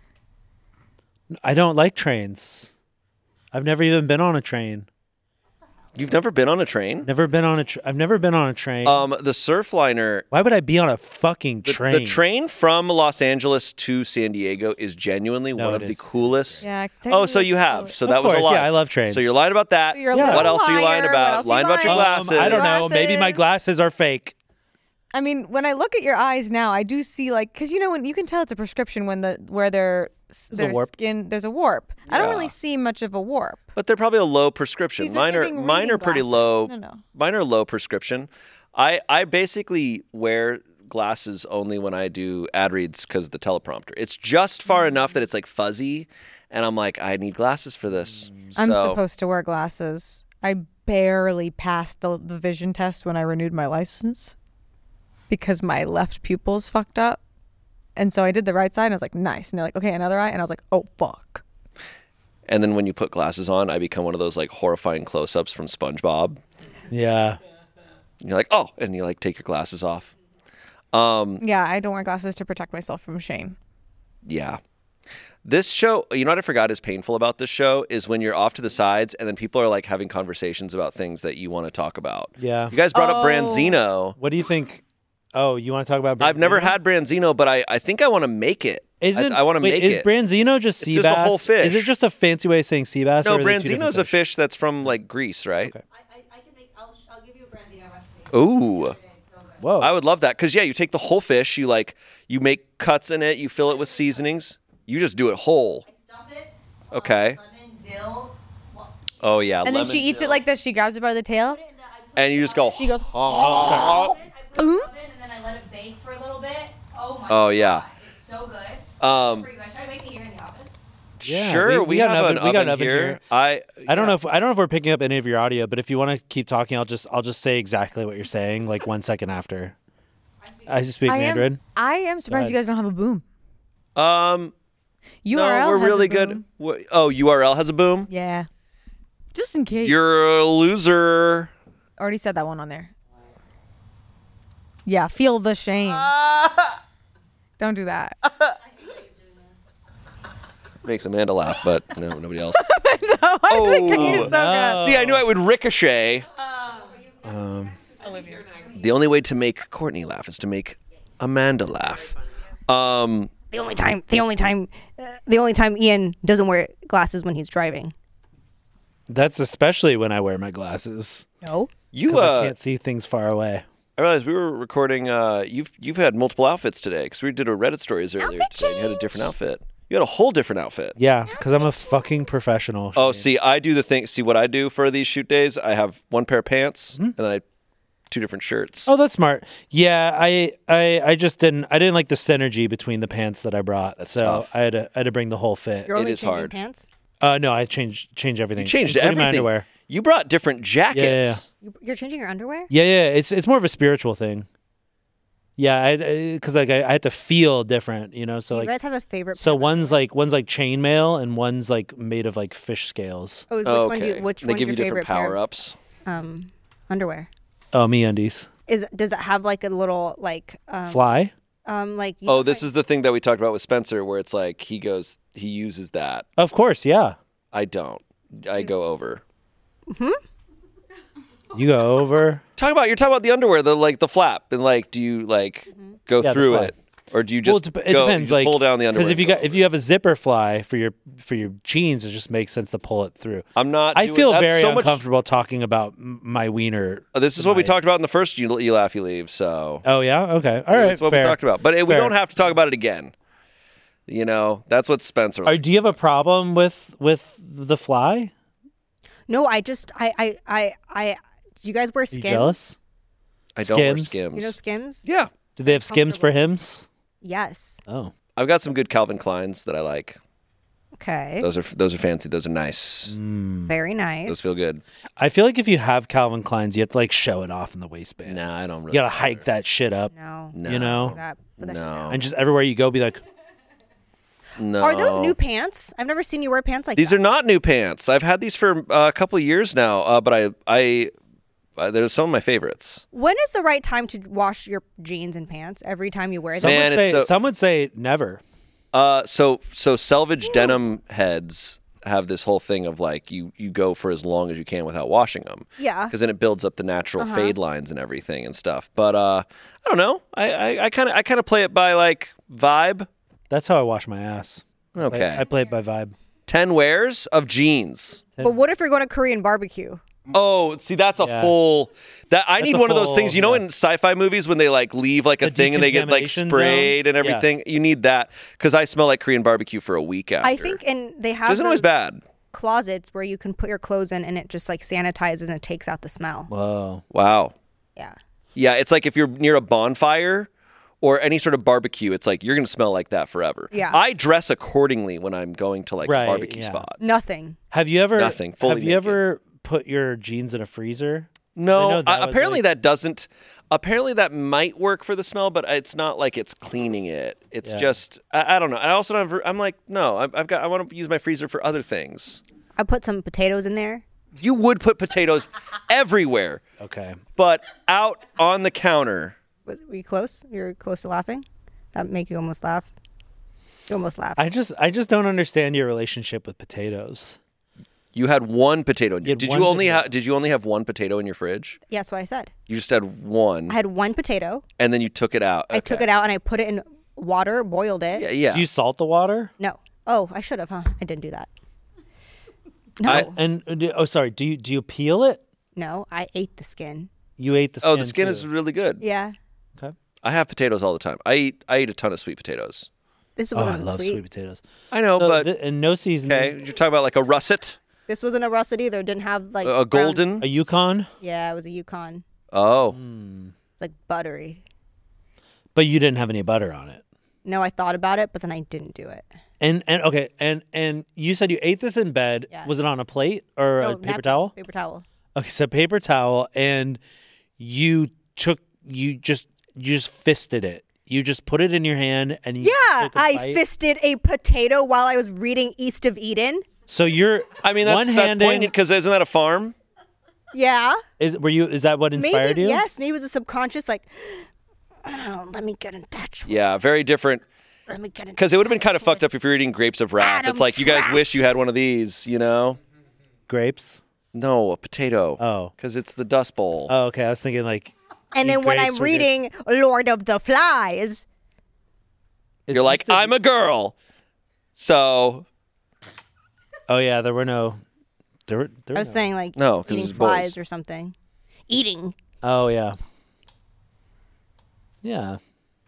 I don't like trains. I've never even been on a train. You've never been on a train? Never been on a. Tr- I've never been on a train. Um, the Surfliner. Why would I be on a fucking The, train? the train from Los Angeles to San Diego is genuinely No, one it of the is. coolest. Yeah. Oh, so you technically have. it's So Of that was a course, lie. yeah, I love trains. So you're lying about that. So you're a Yeah. little What else are you lying liar. about? What else are you Lying about your lying? glasses. Um, I don't know. Maybe my Glasses. glasses are fake. I mean, when I look at your eyes now, I do see like, because you know, when you can tell it's a prescription when the where their a their warp. skin there's a warp. I don't Yeah. really see much of a warp. But they're probably a low prescription. These are Mine are giving mine reading are pretty glasses. low. No, no. Mine are low prescription. I I basically wear glasses only when I do ad reads because of the teleprompter. It's just far Mm. enough that it's like fuzzy, and I'm like, I need glasses for this. I'm So- supposed to wear glasses. I barely passed the, the vision test when I renewed my license because my left pupil's fucked up. And so I did the right side and I was like, nice. And they're like, okay, another eye. And I was like, oh, fuck. And then when you put glasses on, I become one of those like horrifying close-ups from SpongeBob. Yeah. And you're like, oh, and you like take your glasses off. Um, Yeah, I don't wear glasses to protect myself from shame. yeah. This show, you know what I forgot is painful about this show is when you're off to the sides and then people are like having conversations about things that you want to talk about. Yeah. You guys brought up Oh. Branzino. What do you think? Oh, you want to talk about? I've never Branzino? had Branzino, but I, I think I want to make it. Isn't I, I want to wait, make is it. Branzino just sea It's just a bass? whole fish. Is it just a fancy way of saying sea bass? no, or are they two different Branzino's a fish that's from like Greece, right? Okay. I, I can make. I'll, I'll give you a Branzino recipe. Ooh. Whoa. I would love that because yeah, you take the whole fish, you like you make cuts in it, you fill it with seasonings, you just do it whole. I stuff it. Okay. Lemon, dill. Well, Oh yeah. And then lemon she eats it dill. like this. She grabs it by the tail. And you just go. She goes. Oh, And then I let it bake for a little bit. Oh my oh yeah. It's so good. Um, For you guys, should I make it here in the office? Yeah, sure. we- We, we got have an an oven- we got an oven oven here. here. I. I don't yeah. know if I don't know if we're picking up any of your audio, but if you want to keep talking, I'll just I'll just say exactly what you're saying, like one second after. I speak I am. Mandarin. I am surprised ahead. you guys don't have a boom. Um. U R L. no, we're has a really boom. good. Wha- Oh, U R L has a boom. Yeah. Just in case. You're a loser. Already said that one on there. Yeah. Feel the shame. Don't do that. Makes Amanda laugh, but no, nobody else. no, I Oh, think he's so no. See, I knew I would ricochet. Um, The only way to make Courtney laugh is to make Amanda laugh. Um, The only time, the only time, uh, the only time Ian doesn't wear glasses when he's driving. that's especially when I wear my glasses. No. you, 'Cause I uh, can't see things far away. I realized we were recording. Uh, you've you've had multiple outfits today because we did a Reddit stories earlier Outfit today. And you had a change. different outfit. You had a whole different outfit. Yeah, because I'm a fucking professional. Oh, Shane. see, I do the thing. See what I do for these shoot days? I have one pair of pants and then I two different shirts. Oh, that's smart. Yeah, I, I, I just didn't. I didn't like the synergy between the pants that I brought. That's so tough. I had to. I had to bring the whole fit. You're only is changing hard. pants. Uh, no, I changed changed everything. You changed including my everything. underwear. You brought different jackets. Yeah, yeah, You- You're changing your underwear. Yeah, yeah. It's it's more of a spiritual thing. Yeah, I because like I, I had to feel different, you know. So Do like, you guys have a favorite? so pair of one's underwear? like one's like chainmail and one's like made of like fish scales. Oh, which Oh, one do okay. you, which they one's give your you different favorite pair power of, ups. Um, underwear. Oh, me undies. Is does it have like a little like um Fly. um like? you Oh, know, this like- is the thing that we talked about with Spencer, where it's like he goes, he uses that. Of course, yeah. I don't. I go over. You go over. Talk about you're talking about the underwear, the like the flap, and like, do you like go Yeah, the through flap. it, or do you Well, just it, dep- it go, you depends. just like pull down the underwear? because if you and go got if you have a zipper fly for your for your jeans, it just makes sense to pull it through. I'm not. I doing- feel that's very so much- uncomfortable talking about m- my wiener. Uh, This is to what we my- talked about in the first you, you laugh you leave. So Oh yeah, okay, all right. that's what fair. we talked about. But it, we Fair. don't have to talk about it again. You know, that's what Spencer. Are, do you have a problem with with the fly? No, I just I I I I. Do you guys wear Are you Skims? jealous? I don't wear Skims? Skims. You know Skims? Yeah, Do they have skims for hymns? Yes. Oh, I've got some good Calvin Kleins that I like. Okay. Those are those are fancy. Those are nice. Very nice. Those feel good. I feel like if you have Calvin Klein's, you have to like show it off in the waistband. Nah, I don't You really. gotta hike that shit up. No. No. You Say know, that. Put that shit No. down. and just everywhere you go, be like, No. Are those new pants? I've never seen you wear pants like These that. are not new pants. I've had these for uh, a couple of years now, uh, but I, I, uh, they're some of my favorites. When is the right time to wash your jeans and pants? Every time you wear them? some Man, would it's say, so- some would say never. Uh, so, so selvage denim heads have this whole thing of like you, you go for as long as you can without washing them. Yeah. Because then it builds up the natural fade lines and everything and stuff. But uh, I don't know. I kind of, I kind of play it by like vibe. That's how I wash my ass. I- Okay. I, play it by vibe. Ten wears of jeans. But what if you're going to Korean barbecue? Oh, see, that's a Yeah. full. That I That's need a one of those full- things. You know, yeah. in sci-fi movies when they like leave like a The thing and they get like decontamination sprayed zone? and everything. You need that because I smell like Korean barbecue for a week after. I think, and they have Which isn't always those bad. closets where you can put your clothes in and it just like sanitizes and it takes out the smell. Whoa. Wow. Yeah. Yeah, it's like if you're near a bonfire or any sort of barbecue, it's like you're gonna smell like that forever. Yeah. I dress accordingly when I'm going to like Right, a barbecue yeah. spot. Nothing. Have you ever Nothing, fully Have you naked. ever put your jeans in a freezer? I No, know that I- was, apparently like- that doesn't. Apparently that might work for the smell, but it's not like it's cleaning it. It's Yeah. just I, I don't know. I also don't. I'm like no. I've, I've got. I want to use my freezer for other things. I put some potatoes in there. You would put potatoes everywhere, Okay. but out on the counter. Was- Were you close? You were close to laughing? That make you almost laugh? You almost laughed. I just I just don't understand your relationship with potatoes. You had one potato. In You your, had did one you only potato. have? Did you only have one potato in your fridge? yeah, that's what I said. You just had one, I had one potato. and then you took it out. I took it out and I put it in water, boiled it. Yeah, yeah. Do you salt the water? No. Oh, I should have, huh? I didn't do that. No. I- And uh, do- oh, sorry. Do you do you peel it? no, I ate the skin. You ate the skin. oh, the skin too. is really good. Yeah. Okay. I have potatoes all the time. I eat. I eat a ton of sweet potatoes. This Oh, I wasn't love sweet. sweet potatoes. I know, So but th- and no seasoning. okay. You're talking about like a russet. This wasn't a russet either. It didn't have like A brown- golden? A Yukon, Yeah, it was a Yukon. Oh. It's like buttery. but you didn't have any butter on it. No, I thought about it, but then I didn't do it. And and okay, and and you said you ate this in bed. Yeah. Was it on a plate or No, a paper napkin- towel? Paper towel. Okay, so paper towel, and you took you just you just fisted it. You just put it in your hand, and you Yeah, took a I bite. fisted a potato while I was reading East of Eden. So you're. I mean, that's, that's one-handed. poignant because isn't that a farm? Yeah. Is were you? Is that what inspired Maybe, you? yes. Maybe it was a subconscious, like, oh, let me get in touch with Yeah, very different. Let me get in Because it would have been kind of touch fucked with up if you were eating grapes of wrath. Adam It's like, you guys wish you Trask. had one of these, you know? Grapes. No, a potato. Oh. Because it's the Dust Bowl. Oh, okay. I was thinking like. And these then when grapes I'm were good. reading Lord of the Flies, Is You're like, this the- I'm a girl. So, Oh yeah, there were no. There were. There were I was no. saying like No, 'cause eating it's flies boys. or something. Eating. Oh yeah. Yeah.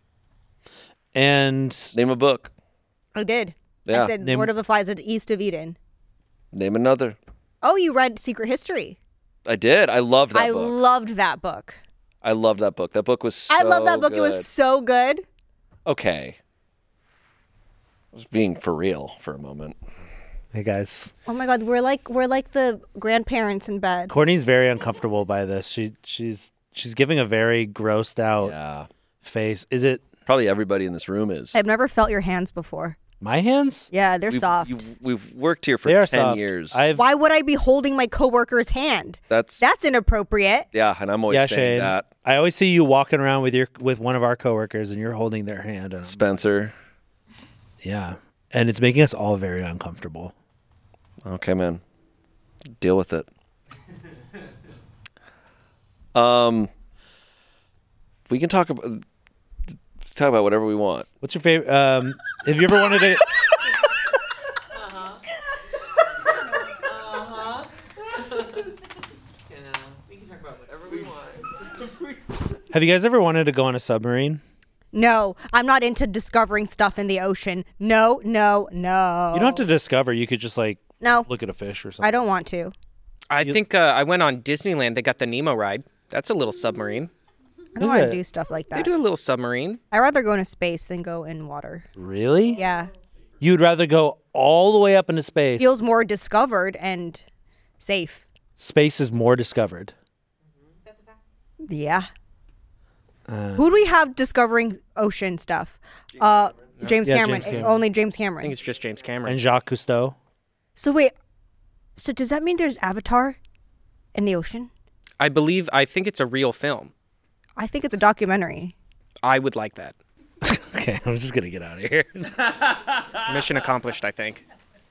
And name a book. I did. Yeah. I said Name- Lord of the Flies at East of Eden. Name another. Oh, you read Secret History. I did. I loved that I book. loved that book. I loved that book. That book was so I love that book. It good. was so good. Okay. I was being for real for a moment. hey guys, Oh my god, we're like we're like the grandparents in bed. Courtney's very uncomfortable by this. She she's she's giving a very grossed out Yeah. face. Is it Probably everybody in this room is. I've never felt your hands before. my hands? Yeah, they're We've, soft. you- we've worked here for They are ten soft. years. I've Why would I be holding my coworker's hand? That's, That's inappropriate. yeah, and I'm always yeah, saying Shane. that. I always see you walking around with your with one of our coworkers, and you're holding their hand. And I'm- Spencer. yeah, and it's making us all very uncomfortable. Okay, man. Deal with it. Um, we can talk about talk about whatever we want. What's your favorite? Um, have you ever wanted to? Have you guys ever wanted to go on a submarine? No, I'm not into discovering stuff in the ocean. No, no, no. You don't have to discover. You could just like No, look at a fish or something. I don't want to. I think uh, I went on Disneyland. They got the Nemo ride. That's a little submarine. I don't Is want it? to do stuff like They that. do a little submarine. I'd rather go into space than go in water. Really? Yeah. You'd rather go all the way up into space. Feels more discovered and safe. Space is more discovered. Yeah. Uh, Who do we have discovering ocean stuff? Uh, James Yeah, Cameron. James Cameron. Only James I think Cameron. it's just James Cameron. and Jacques Cousteau. So wait. So does that mean there's Avatar in the ocean? I believe, I think it's a real film. I think it's a documentary. I would like that. Okay, I'm just gonna get out of here. Mission accomplished, I think.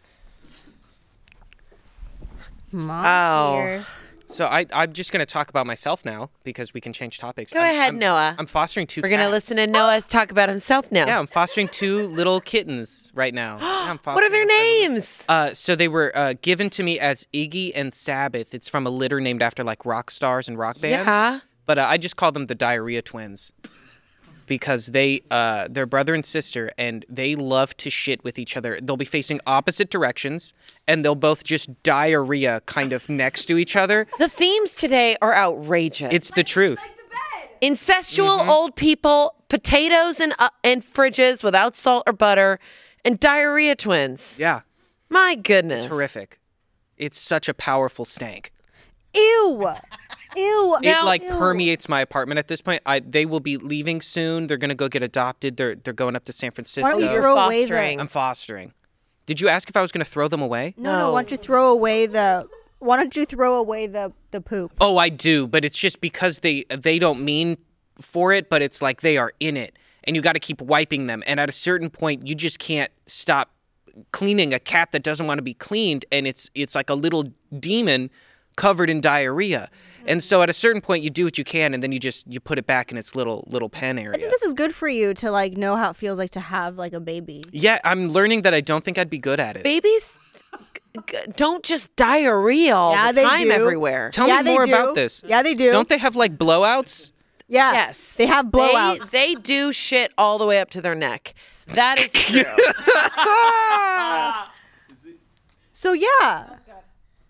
Mom's Wow. here. So I, I'm just going to talk about myself now because we can change topics. Go I'm- ahead, I'm- Noah. I'm fostering two We're going to cats. listen to Noah talk about himself now. Yeah, I'm fostering two little kittens right now. Yeah, I'm What are their fostering them. names? Uh, so they were uh, given to me as Iggy and Sabbath. It's from a litter named after like rock stars and rock bands. Yeah. But uh, I just call them the Diarrhea Twins because they uh, they're brother and sister, and they love to shit with each other. They'll be facing opposite directions, and they'll both just diarrhea kind of next to each other. The themes today are outrageous. It's the truth. incestual Mm-hmm. old people, potatoes and uh, and fridges without salt or butter, and diarrhea twins. Yeah, My goodness. it's horrific. It's such a powerful stank. Ew. Ew. It Now- like Ew. permeates my apartment at this point. I they will be leaving soon. They're gonna go get adopted. They're they're going up to San Francisco. Why don't you You're throw away the? fostering. I'm fostering. Did you ask if I was gonna throw them away? No, no. No. Why don't you throw away the? Why don't you throw away the the poop? Oh, I do, but it's just because they they don't mean for it, but it's like they are in it, and you got to keep wiping them. And at a certain point, you just can't stop cleaning a cat that doesn't want to be cleaned, and it's it's like a little demon covered in diarrhea. And so at a certain point, you do what you can, and then you just you put it back in its little little pen I area. think this is good for you to like know how it feels like to have like a baby. Yeah, I'm learning that I don't think I'd be good at it. Babies g- g- don't just diarrhea all Yeah, the they time do. everywhere. Tell Yeah, me they more do. about this. Yeah, they do. Don't they have like blowouts? Yeah. Yes. They have blowouts. They, they do shit all the way up to their neck. That is true. So yeah.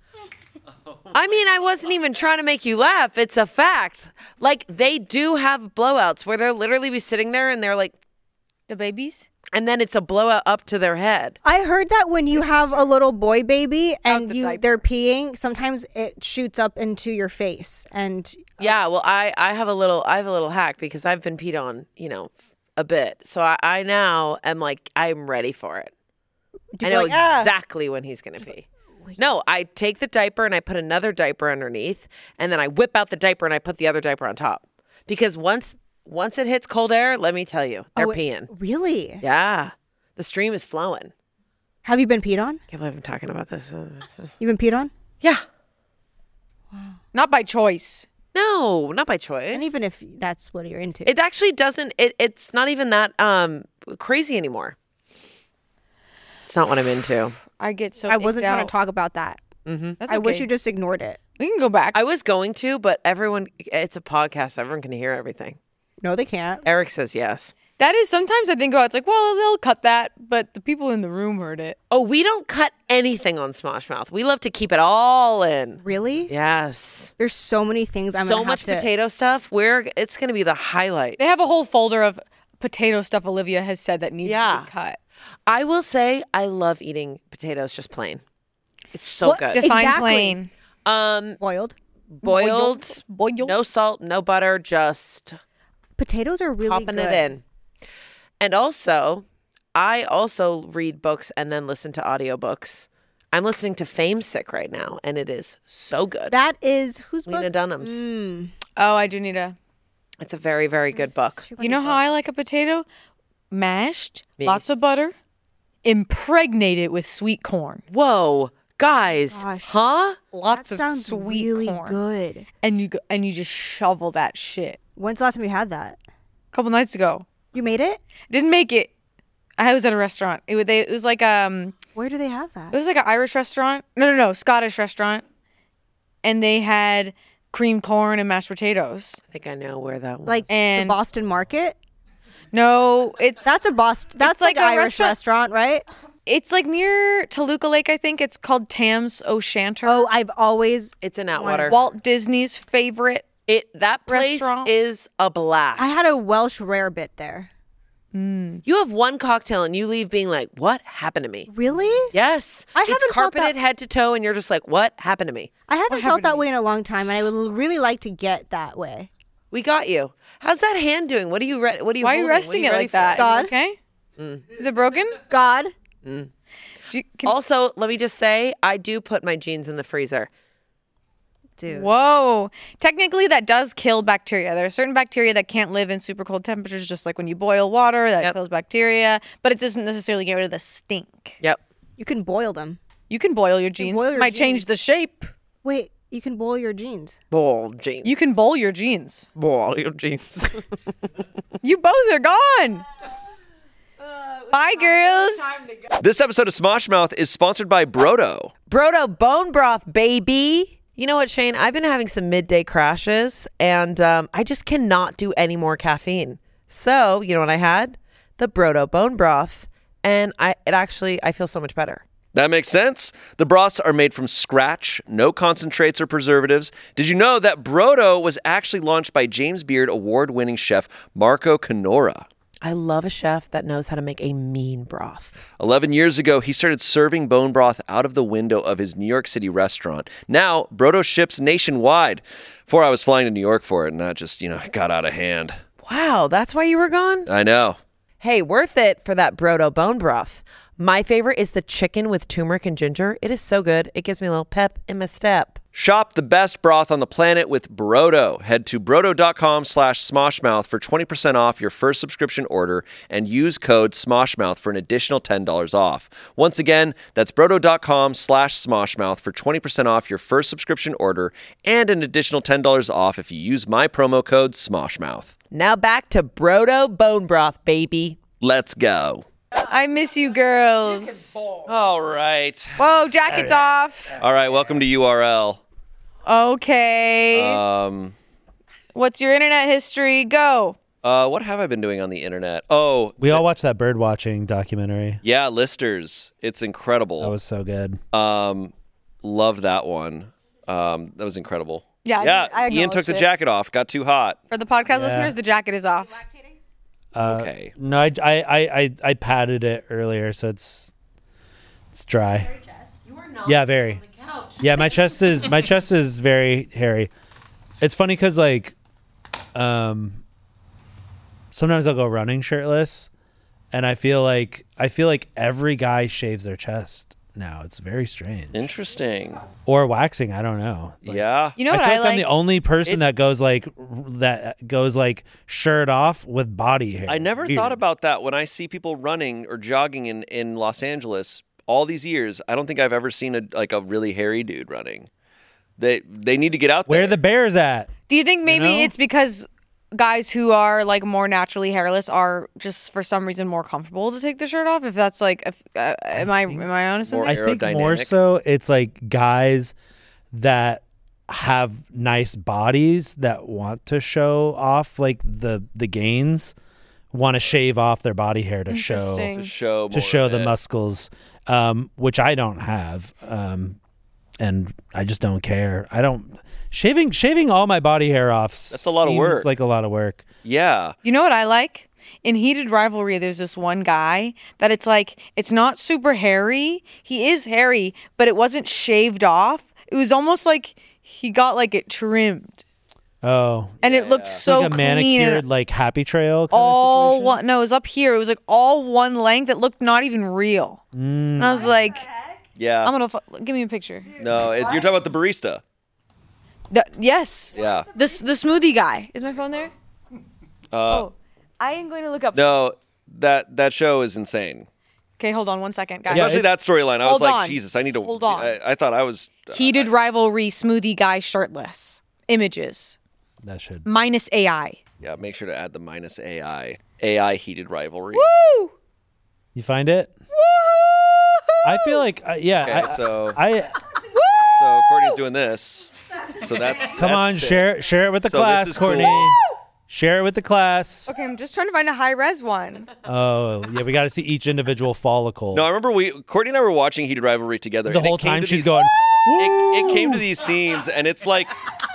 I mean, I wasn't even trying to make you laugh. It's a fact. Like, they do have blowouts where they'll literally be sitting there and they're like, The babies? and then it's a blowout up to their head. I heard that when you have a little boy baby and the you diaper. they're peeing, sometimes it shoots up into your face. And Yeah, well, I, I have a little I have a little hack because I've been peed on, you know, a bit. So I, I now am like, I'm ready for it. do I you know go like, "Ah." exactly when he's going to pee. No, I take the diaper and I put another diaper underneath, and then I whip out the diaper and I put the other diaper on top. Because once once it hits cold air, let me tell you, they're Oh, it- peeing. Really? Yeah, the stream is flowing. Have you been peed on? Can't believe I'm talking about this. Uh, You've been peed on? yeah, Not by choice. no, not by choice. And even if that's what you're into. it actually doesn't, it, it's not even that um crazy anymore. It's not what I'm into. I get so I wasn't icked trying out. to talk about that. That's I wish okay. you just ignored it. We can go back. I was going to, but everyone, it's a podcast. Everyone can hear everything. No, they can't. Eric says yes. That is sometimes I think about. It's like, well, they'll cut that, but the people in the room heard it. Oh, we don't cut anything on Smosh Mouth. We love to keep it all in. Really? Yes. There's so many things I'm so gonna much have to. potato stuff. We're it's going to be the highlight. They have a whole folder of potato stuff Olivia has said that needs Yeah. to be cut. I will say I love eating potatoes just plain. It's so What? good. Define Exactly. plain. Um, Boiled. boiled, Boiled. no salt, no butter, just Potatoes are really popping good. it in. And also, I also read books and then listen to audiobooks. I'm listening to Fame Sick right now, and it is so good. That is whose Lena book? Dunham's. Mm. Oh, I do need a. It's a very, very good book. Too You many know how I books. like a potato? Mashed, Me. lots of butter, impregnate it with sweet corn. Whoa, guys, Gosh. huh? Lots That of sounds sweet really corn. good. And you go, and you just shovel that shit. When's the last time you had that? A couple nights ago. You made it? Didn't make it. I was at a restaurant. It was, they, it was like um Where do they have it that? was like an Irish restaurant. No, no, no, Scottish restaurant. And they had creamed corn and mashed potatoes. I think I know where that was. Like And- the Boston Market? No, it's That's a Boston. That's like like, a Irish restaurant- restaurant, right? it's like near Toluca Lake, I think. It's called Tam's O'Shanter. Oh, I've always. It's in Atwater. Walt Disney's favorite. It that place Restaurant. is a blast. I had a Welsh rarebit there. You have one cocktail and you leave being like, "What happened to me?" Really? Yes, I it's haven't felt carpeted that- head to toe, and you're just like, "What happened to me?" I haven't happened felt to that me? way in a long time, and I would really like to get that way. We got you. How's that hand doing? What are you? Re- what are you? Why are you holding? What resting you it ready like for? that? God. Is it okay? Is it broken? God, Do you, can, Also, let me just say, I do put my jeans in the freezer. dude. Whoa. Technically, that does kill bacteria. There are certain bacteria that can't live in super cold temperatures, just like when you boil water, that Yep. kills bacteria, but it doesn't necessarily get rid of the stink. Yep. You can boil them. You can boil your jeans. boil your Might change jeans. the shape. Wait, you can boil your jeans. Ball jeans. You can bowl your jeans. ball your jeans. You both are gone. Bye, girls. This episode of Smosh Mouth is sponsored by Brodo. Brodo bone broth, baby. You know what, Shane? I've been having some midday crashes, and um, I just cannot do any more caffeine. So, you know what I had? The Brodo bone broth, and I it actually I feel so much better. That makes sense. The broths are made from scratch, no concentrates or preservatives. Did you know that Brodo was actually launched by James Beard award-winning chef Marco Canora? I love a chef that knows how to make a mean broth. Eleven years ago, he started serving bone broth out of the window of his New York City restaurant. Now, Brodo ships nationwide. Before I was flying to New York for it, and that just, you know, got out of hand. Wow, that's why you were gone? I know. Hey, worth it for that Brodo bone broth. My favorite is the chicken with turmeric and ginger. It is so good. It gives me a little pep in my step. Shop the best broth on the planet with Brodo. Head to brodo.com slash smoshmouth for twenty percent off your first subscription order and use code smoshmouth for an additional ten dollars off. Once again, that's brodo.com slash smoshmouth for twenty percent off your first subscription order and an additional ten dollars off if you use my promo code smoshmouth. Now back to Brodo bone broth, baby. Let's go. I miss you, girls. All right. Whoa, jackets off. All right, welcome to U R L. Okay. Um, What's your internet history? Go. uh, what have I been doing on the internet? Oh, We all watched that bird watching documentary. yeah, Listers. It's incredible. That was so good. Um, loved that one. Um, that was incredible. Yeah, I yeah. did- I Ian took the acknowledged it. jacket off. Got too hot. For the podcast Yeah. listeners, the jacket is off. Uh, Okay. No, I, I, I, I, I patted it earlier, so it's it's dry. You are not Yeah, very. on the couch. Yeah, my chest is my chest is very hairy. It's funny because like, um, sometimes I'll go running shirtless, and I feel like I feel like every guy shaves their chest now. It's very strange. Interesting. Or waxing. I don't know. Like, Yeah. You know I what feel I like, I'm like? the only person It- that goes like r- that goes like shirt off with body hair. I never It's thought weird. about that when I see people running or jogging in, in Los Angeles all these years. I don't think I've ever seen a like a really hairy dude running. They they need to get out there. Where are the bears at. Do you think maybe know? it's because guys who are like more naturally hairless are just for some reason more comfortable to take the shirt off? If that's like, if, uh, am I am I honest? in more that? I think more aerodynamic. so it's like guys that have nice bodies that want to show off like the the gains, want to shave off their body hair to show Interesting. to show to more show of the it. muscles, um, which I don't have, um, and I just don't care. I don't shaving shaving all my body hair off. That's a lot of seems work. Like a lot of work. Yeah. You know what I like? In Heated Rivalry, there's this one guy that it's like, it's not super hairy. He is hairy, but it wasn't shaved off. It was almost like he got like it trimmed. Oh, And it looked so like a clean. manicured and like happy trail. Kind all of situation? one, no, it was up here. It was like all one length. It looked not even real. And I was like, Yeah. I'm gonna f- give me a picture. no, it, you're talking about the barista. The- yes, Yeah. this the smoothie guy. Is my phone there? Uh, Oh, I am going to look up. No, that that show is insane. Okay, hold on one second, guys. Yeah, Especially that it's- storyline. I was Hold like, on. Jesus, I need to. Hold on. I, I thought I was. Heated Rivalry smoothie guy shirtless. Images That should. minus A I. Yeah, make sure to add the minus A I. A I heated rivalry. Woo! You find it? I feel like uh, yeah. Okay, I, so I so Courtney's doing this. So that's come that's on, it. share share it with the So this class, is cool. Courtney. Share it with the class. Okay, I'm just trying to find a high res one. Oh yeah, we got to see each individual follicle. No, I remember we Courtney and I were watching Heated Rivalry together. the and it whole came time to she's these- going. It, it came to these scenes, and it's like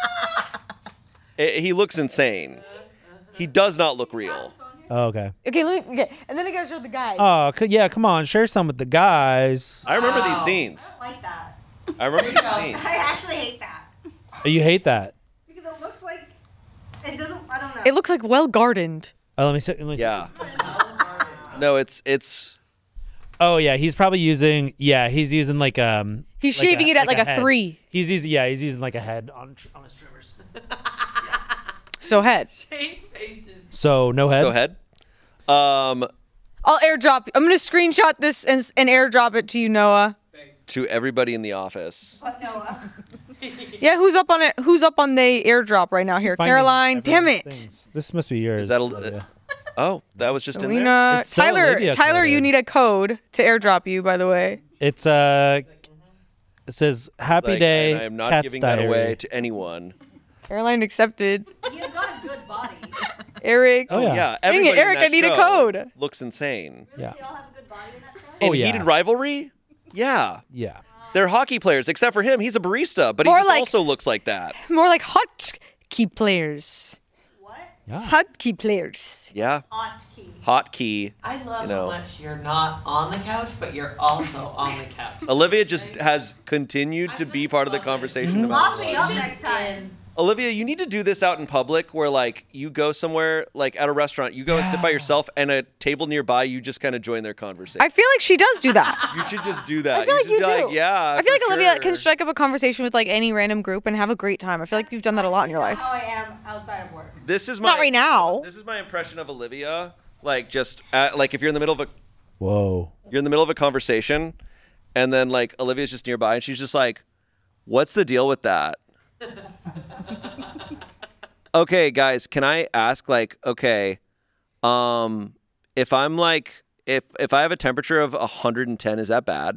it- he looks insane. He does not look real. Oh, okay. Okay, let me. Okay, and then I gotta show the guy. Oh c- yeah, come on, share some with the guys. I remember these scenes. like that. I remember these scenes. I actually hate that Oh, you hate that? because it looks like it doesn't. I don't know. It looks like well gardened. Oh, let me see. Let me see. Yeah. No, it's it's Oh yeah, he's probably using. Yeah, he's using like um. He's like shaving it at like a head. three. He's using yeah, he's using like a head on on his trimmers. So head. So no head. so head. Um, I'll airdrop. I'm gonna screenshot this and and airdrop it to you, Noah. to everybody in the office. Yeah, who's up on it? Who's up on the airdrop right now? Here, Finding Caroline. Damn it. everyone's things. This must be yours. Is that a, Olivia. oh, that was just in there. Lena, It's so Tyler, Olivia Tyler, you coded. need a code to airdrop you. By the way, It's uh. It says "Happy Like, Day." and I am not Cat's giving Diary. that away to anyone. Caroline accepted. He has got a good body. Eric. Oh yeah. Yeah, Dang it, everybody in Eric, that I need a show code. Looks insane. Yeah. They all have a good body in that show. Oh in yeah. Heated Rivalry, yeah, Yeah. they're hockey players except for him. He's a barista, but he More just like- also looks like that. More like hotkey players. What? Yeah. Hotkey players. Yeah, Hot key. hotkey. I love You know. how much you're not on the couch, but you're also on the couch. Olivia just has continued to be part of the conversation about. Lock me up next time. Olivia, you need to do this out in public where like you go somewhere like at a restaurant, you go and sit by yourself and a table nearby, you just kind of join their conversation. I feel like she does do that. you should just do that. I feel like should you be do. like, yeah. I feel like for Olivia sure. can strike up a conversation with like any random group and have a great time. I feel like you've done that a lot in your life. How I am outside of work. This is my Not right now. This is my impression of Olivia. Like just at, like if you're in the middle of a Whoa. you're in the middle of a conversation, and then like Olivia's just nearby, and she's just like, "What's the deal with that?" Okay, guys, can I ask like, okay, um, if I'm like, if if I have a temperature of one hundred ten, is that bad?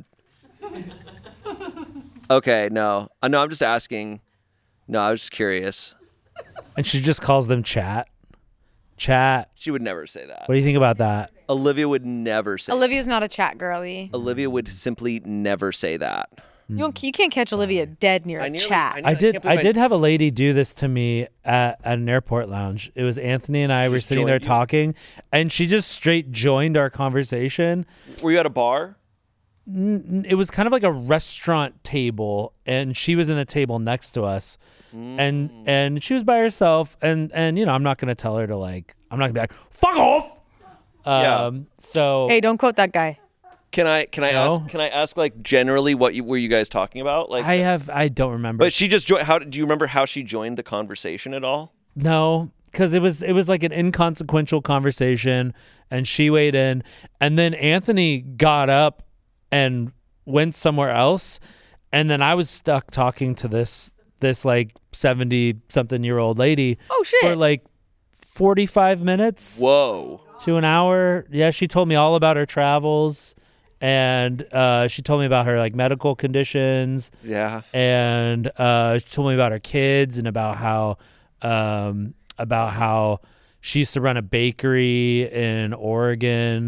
Okay, no, uh, no, I'm just asking. No, I was just curious. And she just calls them chat. Chat. She would never say that. What do you think about that? Olivia would never say. Olivia's not a chat girly. Olivia would simply never say that. You don't, you can't catch Olivia dead near I a nearly- chat. I I did. can't believe I did have a lady do this to me at, at an airport lounge. It was Anthony and I were just sitting there joined you? talking, and she just straight joined our conversation. Were you at a bar? N- It was kind of like a restaurant table, and she was in the table next to us, and and she was by herself. And and you know, I'm not gonna tell her to like. I'm not gonna be like, fuck off. Yeah. Um. So Hey, don't quote that guy. Can I can I No. ask can I ask like generally what you, were you guys talking about? Like, I have. I don't remember. but she just joined. How do you remember how she joined the conversation at all? No, because it was it was like an inconsequential conversation, and she weighed in, and then Anthony got up and went somewhere else, and then I was stuck talking to this this like seventy something year old lady. Oh, shit. For like forty five minutes Whoa. to an hour. Yeah, she told me all about her travels, and uh, she told me about her like medical conditions. Yeah. And uh, she told me about her kids and about how um, about how she used to run a bakery in Oregon,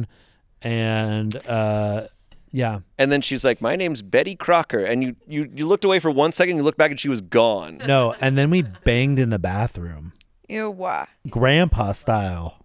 and uh, yeah, And then she's like, "My name's Betty Crocker," and you you you looked away for one second. You looked back, and she was gone. no, and then we banged in the bathroom, Ew, what? grandpa style.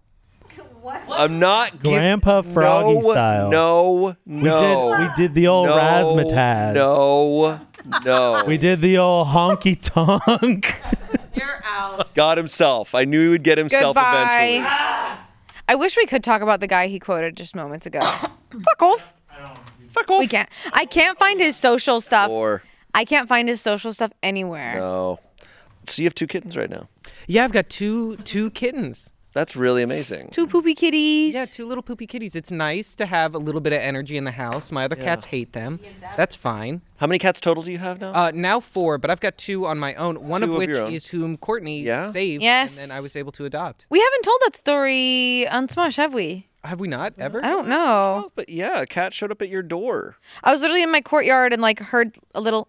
I'm not giv- Grandpa Froggy no, style. No, We no. did we did the old no, razzmatazz. No, no. We did the old honky tonk. You're out. Got himself. I knew he would get himself eventually. Goodbye. I wish we could talk about the guy he quoted just moments ago. Fuck off. Fuck off. We can't. I can't find his social stuff. Or I can't find his social stuff anywhere. no. So you have two kittens right now. Yeah, I've got two two kittens. That's really amazing. Two poopy kitties. Yeah, two little poopy kitties. It's nice to have a little bit of energy in the house. My other cats hate them. That's fine. How many cats total do you have now? Uh, now four, but I've got two on my own. One Two of of which your own. is whom Courtney Yeah? saved, Yes. and then I was able to adopt. We haven't told that story on Smosh, have we? Have we not ever? I don't know. But yeah, a cat showed up at your door. I was literally in my courtyard and like heard a little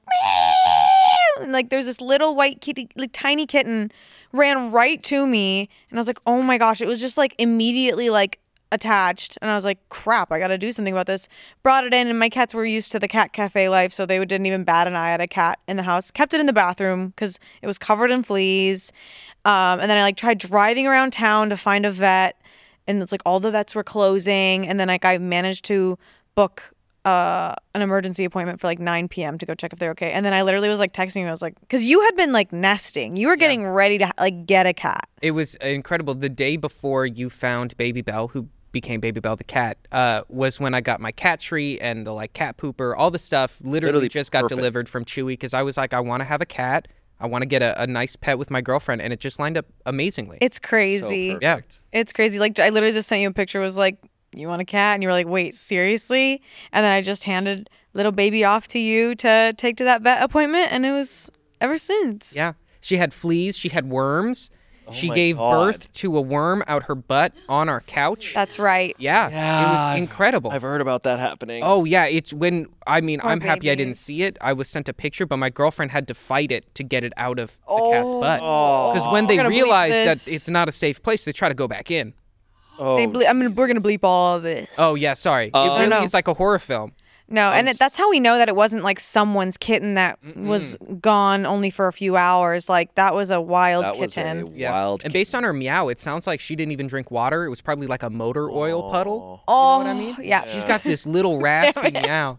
meow, and like there's this little white kitty, like tiny kitten, ran right to me, and I was like, oh my gosh! It was just like immediately like attached, and I was like, crap! I got to do something about this. Brought it in, and my cats were used to the cat cafe life, so they didn't even bat an eye at a cat in the house. Kept it in the bathroom because it was covered in fleas, um, and then I like tried driving around town to find a vet. And it's like all the vets were closing, and then like I managed to book uh, an emergency appointment for like nine p.m. to go check if they're okay. And then I literally was like texting you. I was like, because you had been like nesting, you were getting ready to like get a cat. It was incredible. The day before you found Baby Bell, who became Baby Bell the cat, uh, was when I got my cat tree and the like cat pooper, all the stuff. Literally, Literally just got perfect. delivered from Chewy because I was like, I want to have a cat. I want to get a, a nice pet with my girlfriend, and it just lined up amazingly. It's crazy. So yeah. perfect. It's crazy. Like I literally just sent you a picture. Was like, you want a cat? And you were like, wait, seriously? And then I just handed little baby off to you to take to that vet appointment, and it was ever since. Yeah. She had fleas. She had worms. she my gave God. birth to a worm out her butt on our couch. That's right. yeah, Yeah, it was I've- incredible. I've heard about that happening. Oh yeah, it's when I mean Poor I'm happy I didn't babies. see it. I was sent a picture, but my girlfriend had to fight it to get it out of the cat's butt. Oh. Because when they We're gonna bleep realize that this. it's not a safe place, they try to go back in. Oh, They ble- I mean, we're gonna bleep all of this. Oh yeah, sorry. Uh, it really No, no. is like a horror film. No, and it, that's how we know that it wasn't like someone's kitten that was gone only for a few hours. Like that was a wild that was kitten. a Yeah. wild. And based on her meow, it sounds like she didn't even drink water. It was probably like a motor oil puddle. Oh, what I mean? yeah. She's got this little raspy meow.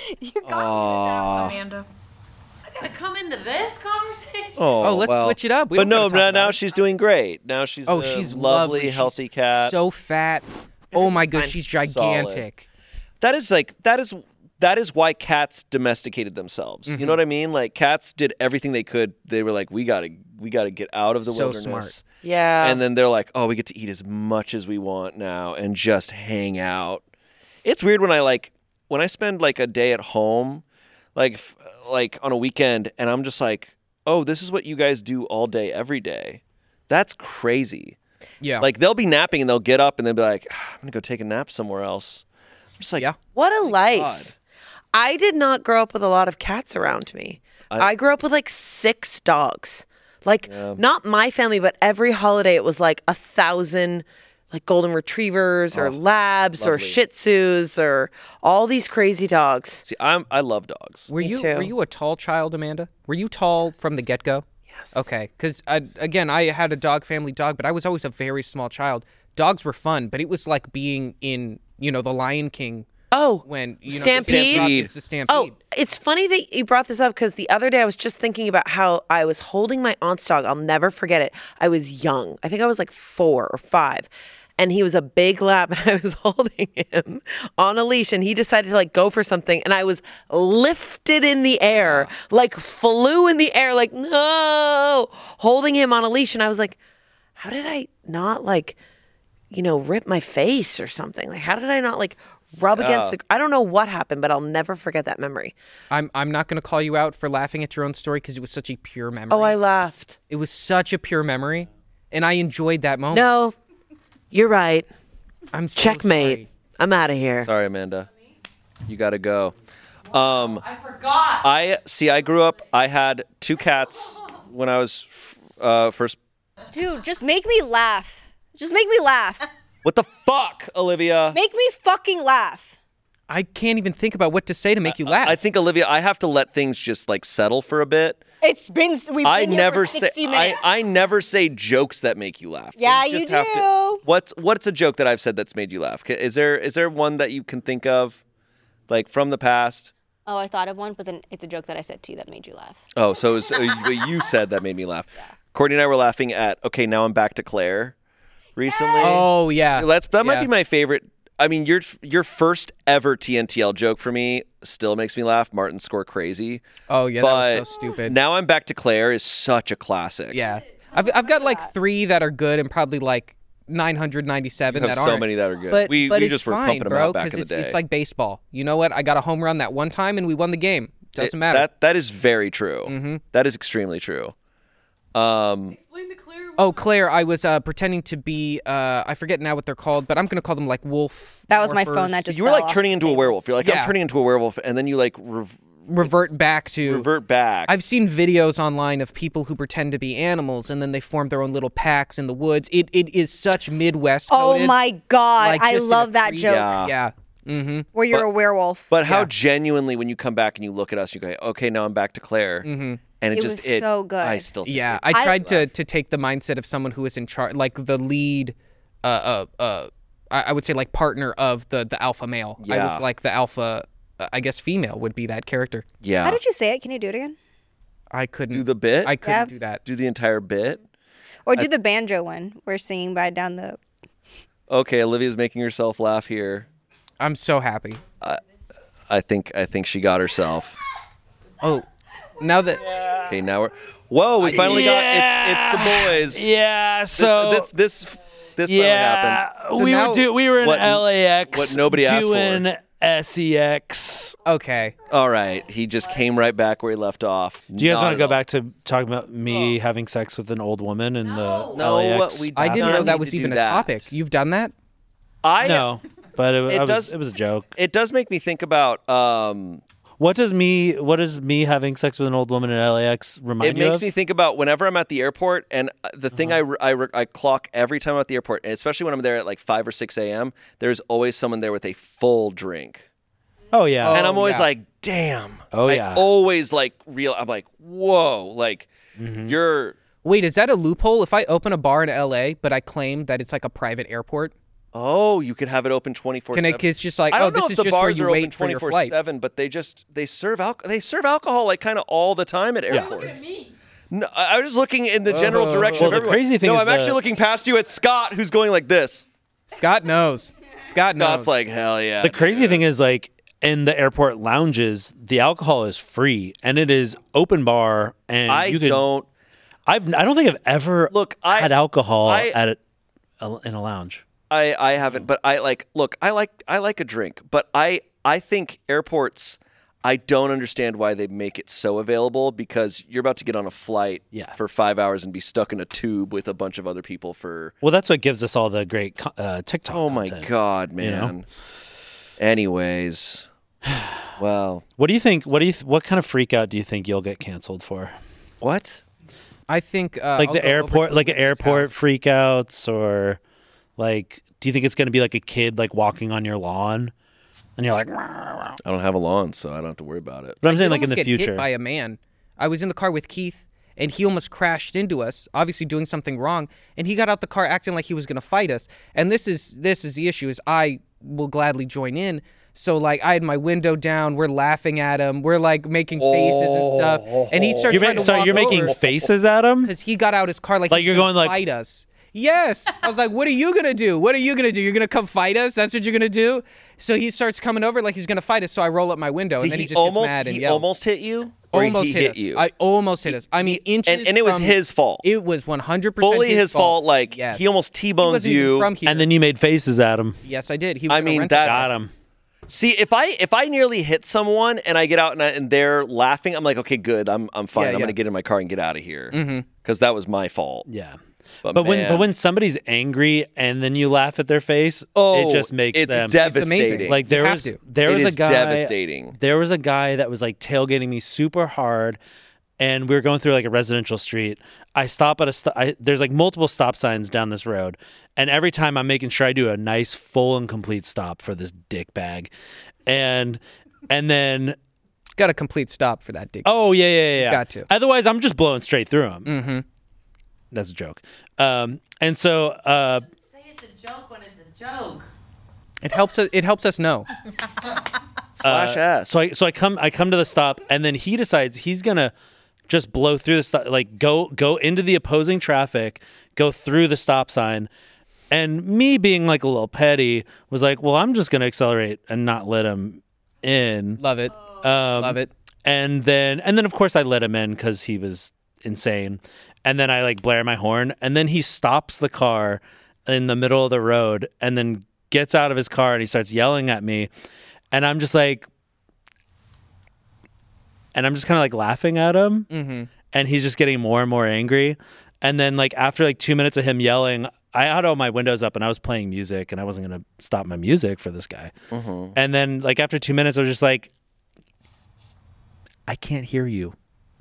Amanda. I gotta come into this conversation. Oh, Oh, let's well. switch it up. We but don't no, gotta talk now, about now it. she's doing great. Now she's Oh, a she's lovely, lovely. healthy She's cat. So fat. Oh my god, fine. she's gigantic. that is like that is that is why cats domesticated themselves. You know what I mean? Like cats did everything they could. They were like, we gotta we gotta get out of the So wilderness. smart. Yeah. And then they're like, oh, we get to eat as much as we want now and just hang out. It's weird when I like when I spend like a day at home, like f- like on a weekend, and I'm just like, oh, this is what you guys do all day, every day. That's crazy. Yeah. Like they'll be napping and they'll get up and they'll be like, "Ah, I'm gonna go take a nap somewhere else. I'm just like, Yeah. What a life. God. I did not grow up with a lot of cats around me. I, I- grew up with like six dogs. Like not my family, but every holiday it was like a thousand like golden retrievers or Oh, labs or lovely. Shih Tzus or all these crazy dogs. See, I'm I love dogs. Were Me you too. were you a tall child, Amanda? Were you tall from the get go? Yes. Okay, because again, I had a dog family dog, but I was always a very small child. Dogs were fun, but it was like being in you know the Lion King Oh, when you know Stampede? The it's the stampede. Oh, it's funny that you brought this up because the other day I was just thinking about how I was holding my aunt's dog. I'll never forget it. I was young. I think I was like four or five. And he was a big lab, and I was holding him on a leash, and he decided to like go for something, and I was lifted in the air, like flew in the air, like no, holding him on a leash, and I was like, how did I not like, you know, rip my face or something? Like, how did I not like rub against the? I don't know what happened, but I'll never forget that memory. I'm I'm not going to call you out for laughing at your own story because it was such a pure memory. Oh, I laughed. It was such a pure memory, and I enjoyed that moment. No, you're right. I'm so Checkmate. sorry. I'm out of here. Sorry, Amanda. You got to go. Um, I forgot. I see. I grew up. I had two cats when I was uh, first. Dude, just make me laugh. Just make me laugh. What the fuck, Olivia? Make me fucking laugh. I can't even think about what to say to make you laugh. I think Olivia. I have to let things just like settle for a bit. It's been we've been I here never for say. sixty I, minutes. I never say jokes that make you laugh. Yeah, Things you just have to- do. what's What's a joke that I've said that's made you laugh? Ca- Is there Is there one that you can think of, like from the past? Oh, I thought of one, but then it's a joke that I said to you that made you laugh. Oh, so it was, uh, you you said that made me laugh. Courtney and I were laughing at. Okay, now I'm back to Claire. Recently. Oh yeah, That's that might Yeah. be my favorite. I mean, your your first ever T N T L joke for me still makes me laugh. Martin score crazy. Oh yeah, but that was so stupid. Now I'm back to Claire is such a classic. Yeah, I've I've got like three that are good and probably like nine hundred ninety-seven You have that so aren't. many that are good. But, We- but we it's just were fine, pumping them bro, out back 'cause in the it's, day. It's like baseball. You know what? I got a home run that one time and we won the game. Doesn't It- matter. That that is very true. Mm-hmm. That is extremely true. Um, Oh, Claire, I was uh, pretending to be, uh, I forget now what they're called, but I'm going to call them like wolf. That was my morphers. phone that just you were fell like off turning the into a table. werewolf. You're like, Yeah. I'm turning into a werewolf, and then you like rev- Revert back to. revert back. I've seen videos online of people who pretend to be animals and then they form their own little packs in the woods. It It is such Midwest. Oh coded, my god, like, I just in a love that creepy- joke. Yeah. Yeah. Mm-hmm. Where you're But- a werewolf. But how Yeah. genuinely, when you come back and you look at us, you go, "Okay, now I'm back to Claire," mm-hmm. and it, It just was it, so good. I still think Yeah, it- I I- tried to to take the mindset of someone who is in charge, like the lead, uh, uh, uh, I I would say like partner of the the alpha male. I was Yeah. like the alpha, uh, I guess female would be that character. yeah. How did you say it? Can you do it again? I couldn't do the bit? I couldn't Yeah. do that. do the entire bit? Or do the banjo one? We're singing by down the. Okay, Olivia's making herself laugh here. I'm so happy. I think I think she got herself. Oh, now that Okay, now we're. Whoa, we finally got it's it's the boys. Yeah. This- So this this this, finally yeah, happened. So we now- were do we were in What- L A X. what nobody asked for. doing S E X. okay, All right, he just came right back where he left off. Do you guys Not want to at go all. back to talking about me having sex with an old woman in the No, L A X? we- I didn't know need that was to do even a that. topic. You've done that? I No, but it, It I was, does- it was a joke. It does make me think about. Um, What does me what does me having sex with an old woman in L A X remind it you makes of? me think about whenever I'm at the airport, and uh, the thing I, re- I, re- I clock every time I'm at the airport, and especially when I'm there at like five or six a.m. There's always someone there with a full drink, oh yeah. and I'm always yeah. like, "Damn!" Oh, I yeah. always like real. I'm like, "Whoa!" Like Mm-hmm. you're. Wait, is that a loophole? If I open a bar in L A, but I claim that it's like a private airport, Oh, you could have it open twenty-four can seven. it? It's just like, I oh, don't know this if is the just where bars you are open wait for your twenty-four flight. seven, but they just they serve alcohol. They serve alcohol like kind of all the time at airports. No, I I was just looking in the general direction Well, of the everyone. crazy thing no, is I'm actually the- looking past you at Scott, who's going like this. Scott knows. Scott knows. Scott's like, hell yeah. The crazy thing is, like, in the airport lounges, the alcohol is free and it is open bar. And I you could, don't I've, I don't think I've ever Look, I- had alcohol I- at a, a, in a lounge. I, I haven't, but I like look, I like I like a drink, but I I think airports I don't understand why they make it so available because you're about to get on a flight Yeah. for five hours and be stuck in a tube with a bunch of other people for Well, that's what gives us all the great co- uh, TikTok. oh my content. god, you know? man. Anyways, well, What do you think? What do you? Th- what kind of freak out do you think you'll get canceled for? what? I think uh, Like I'll the go over airport, to like Olivia's airport house. freakouts, or like Do you think it's going to be like a kid like walking on your lawn, and you're like? I don't have a lawn, so I don't have to worry about it. But I'm I saying did like in almost the get future. hit by a man. I was in the car with Keith, and he almost crashed into us, obviously doing something wrong. And he got out the car acting like he was going to fight us. And this is this is the issue: is I will gladly join in. So like I had my window down, we're laughing at him, we're like making faces and stuff, and he starts You're trying ma- to sorry, walk you're making over faces at him. because he got out his car like, Like he you're was gonna going like- fight us. Yes, I was like, what are you gonna do? What are you gonna do? You're gonna come fight us? That's what you're gonna do? So he starts coming over like he's gonna fight us. So I roll up my window, Did and then he, he just almost gets mad and he yells. almost hit you? Or almost he hit, hit us. you? I almost hit us. I mean, inches. and, and it was from- his fault. It was one hundred percent Fully his fault. Like yes. he almost He T-bones wasn't even you. from here. And then you made faces at him. yes, I did. He was I in a mean, rental that's- car. Got him. See, if I if I nearly hit someone and I get out and, I, and they're laughing, I'm like, okay, good. I'm I'm fine. Yeah, I'm yeah. gonna get in my car and get out of here because that was my fault. Yeah. But, But when man, but when somebody's angry and then you laugh at their face, oh, it just makes it's them devastating. like there You have was to. there It was is a guy devastating. There was a guy that was like tailgating me super hard, and we were going through like a residential street. I stop at a st- I, there's like multiple stop signs down this road, and every time I'm making sure I do a nice full and complete stop for this dick bag, and and then Got a complete stop for that dick. oh yeah yeah yeah, yeah. Got to. Otherwise, I'm just blowing straight through him. Mm-hmm. That's a joke. Um, and so. Uh, Say it's a joke when it's a joke. It helps us. It helps us know. Slash ass. So I so I come I come to the stop, and then he decides he's gonna just blow through the stop, like go go into the opposing traffic, go through the stop sign, and me being like a little petty was like, well, I'm just gonna accelerate and not let him in. Love it. Um, Love it. And then and then of course I let him in because he was insane, and then I like blare my horn, and then he stops the car in the middle of the road, and then gets out of his car and he starts yelling at me. And I'm just like, and I'm just kind of like laughing at him. Mm-hmm. And he's just getting more and more angry. And then like after like two minutes of him yelling, I had all my windows up and I was playing music and I wasn't going to stop my music for this guy. Mm-hmm. And then like after two minutes, I was just like, I can't hear you.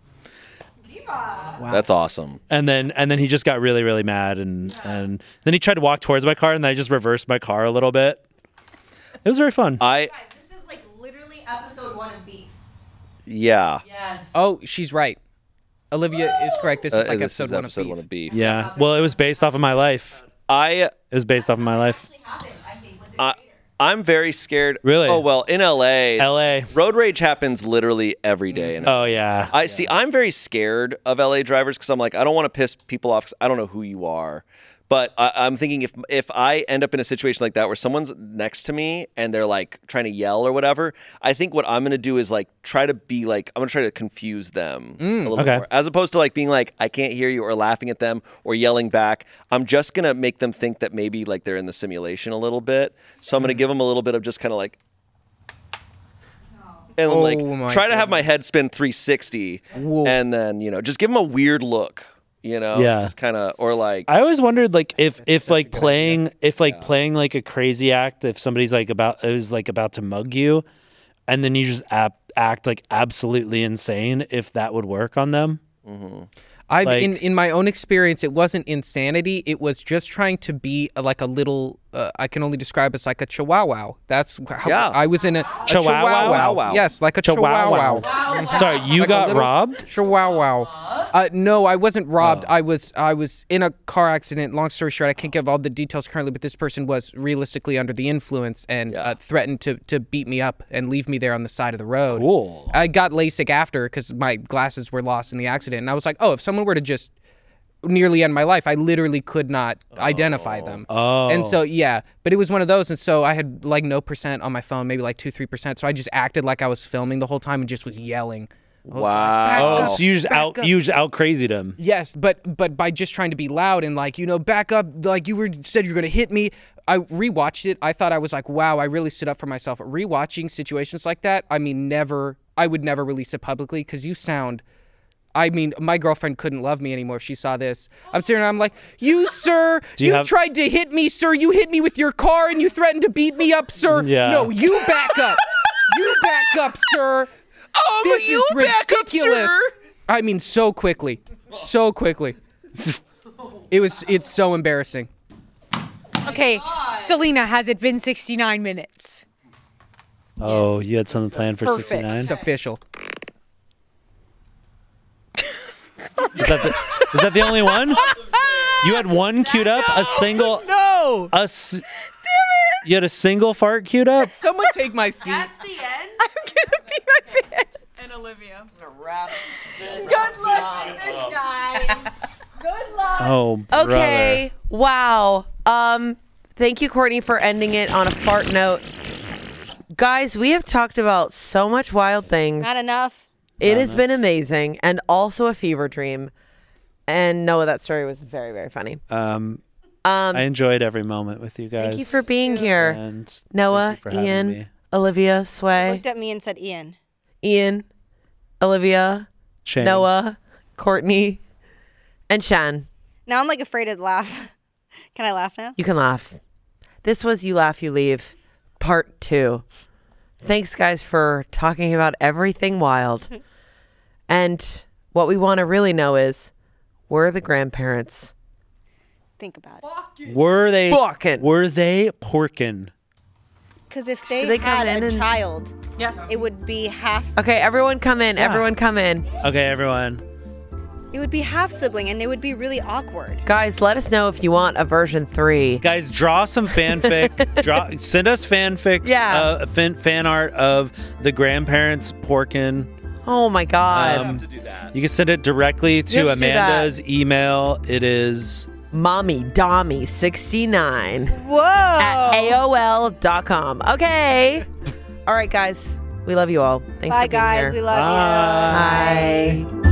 That's awesome. And then and then he just got really, really mad. And, and then he tried to walk towards my car, and then I just reversed my car a little bit. It was very fun. I Guys, this is like literally episode one of Beef. yeah. Yes. Oh, she's right. Olivia is correct. This is Uh, like this episode, is one, episode of one Beef. of Beef. Yeah. Well, it was based off of my life. I It was based off of my life. Actually happened, I think, with the I creator. I'm very scared. Really? Oh well, in L A, L A. road rage happens literally every day. In Oh, yeah. I see. I'm very scared of L A drivers because I'm like, I don't want to piss people off because I don't know who you are. But I, I'm thinking if if I end up in a situation like that where someone's next to me and they're like trying to yell or whatever, I think what I'm gonna do is like try to be like I'm gonna try to confuse them a little okay. more, as opposed to like being like I can't hear you or laughing at them or yelling back. I'm just gonna make them think that maybe like they're in the simulation a little bit. So I'm gonna give them a little bit of just kind of like. And Oh like my try to have my head spin three sixty, Whoa. and then you know just give them a weird look, you know, Yeah. just kind of or like I always wondered like if if like playing if like playing like a crazy act, if somebody's like about it was like about to mug you, and then you just ap- act like absolutely insane, if that would work on them. I've Like- in in my own experience, it wasn't insanity. It was just trying to be a, like a little. Uh, I can only describe as like a chihuahua. That's how Yeah. I was in a, a Chihuahua? chihuahua. Yes, like a chihuahua. Chihuahua. Sorry, you Like a got little robbed? Chihuahua. Uh, no, I wasn't robbed. I was I was in a car accident. Long story short, I can't give all the details currently, but this person was realistically under the influence and Yeah. uh, threatened to to beat me up and leave me there on the side of the road. Cool. I got LASIK after because my glasses were lost in the accident, and I was like, oh, if someone were to just nearly end my life, I literally could not identify them. Oh. And so, yeah, but it was one of those. And so I had like no percent on my phone, maybe like two, three percent. So I just acted like I was filming the whole time and just was yelling. I was like, "Back wow. Oh, up, so you just back out up." you just out crazied him. Yes, but but by just trying to be loud and like, you know, back up, like you were said you're gonna hit me. I rewatched it. I thought I was like, wow, I really stood up for myself. Rewatching situations like that, I mean, never, I would never release it publicly because you sound. I mean, my girlfriend couldn't love me anymore if she saw this. I'm sitting there, I'm like, you, sir, Do you, you have- tried to hit me, sir. You hit me with your car and you threatened to beat me up, sir. Yeah. No, you back up. You back up, sir. Oh, This but you is back up, ridiculous. sir. I mean, so quickly. So quickly. It was, it's so embarrassing. Okay, Selena, has it been sixty-nine minutes? Oh, you had something planned for Perfect. sixty-nine? It's official. Is that the, is that the only one? You had one queued up? A single... No! A s- You had a single fart queued up? Someone take my seat. That's the end. I'm gonna pee my pants. And Olivia. Good luck with this guy. Good luck. Oh, brother. Okay. Wow. Um, thank you, Courtney, for ending it on a fart note. Guys, we have talked about so much wild things. Not enough. It has been amazing and also a fever dream. And Noah, that story was very, very funny. Um, Um, I enjoyed every moment with you guys. thank you for being here. And thank Noah, you for having Ian, me. Olivia, Sway, Looked at me and said, Ian. Ian, Olivia, Shane. Noah, Courtney, and Shan. Now I'm like afraid to laugh. Can I laugh now? You can laugh. This was You Laugh, You Leave, part two. Thanks, guys, for talking about everything wild. And what we want to really know is, were the grandparents Think about it. Were they Fucking. Were they porkin'? Because if they, Should they come had in a and- child, Yeah. it would be half. Okay, everyone come in. Everyone come in. Okay, everyone. It would be half sibling, and it would be really awkward. Guys, let us know if you want a version three. Guys, draw some fanfic. draw, send us fanfics. Yeah. Uh, fan, fan art of the grandparents porkin'. Oh my God. Um, you can send it directly You to have to do Amanda's email. It is Mommy Dommy sixty-nine Whoa! at A O L dot com. Okay. All right, guys. We love you all. Thanks Bye, for being guys. here. We love you. Bye. Bye.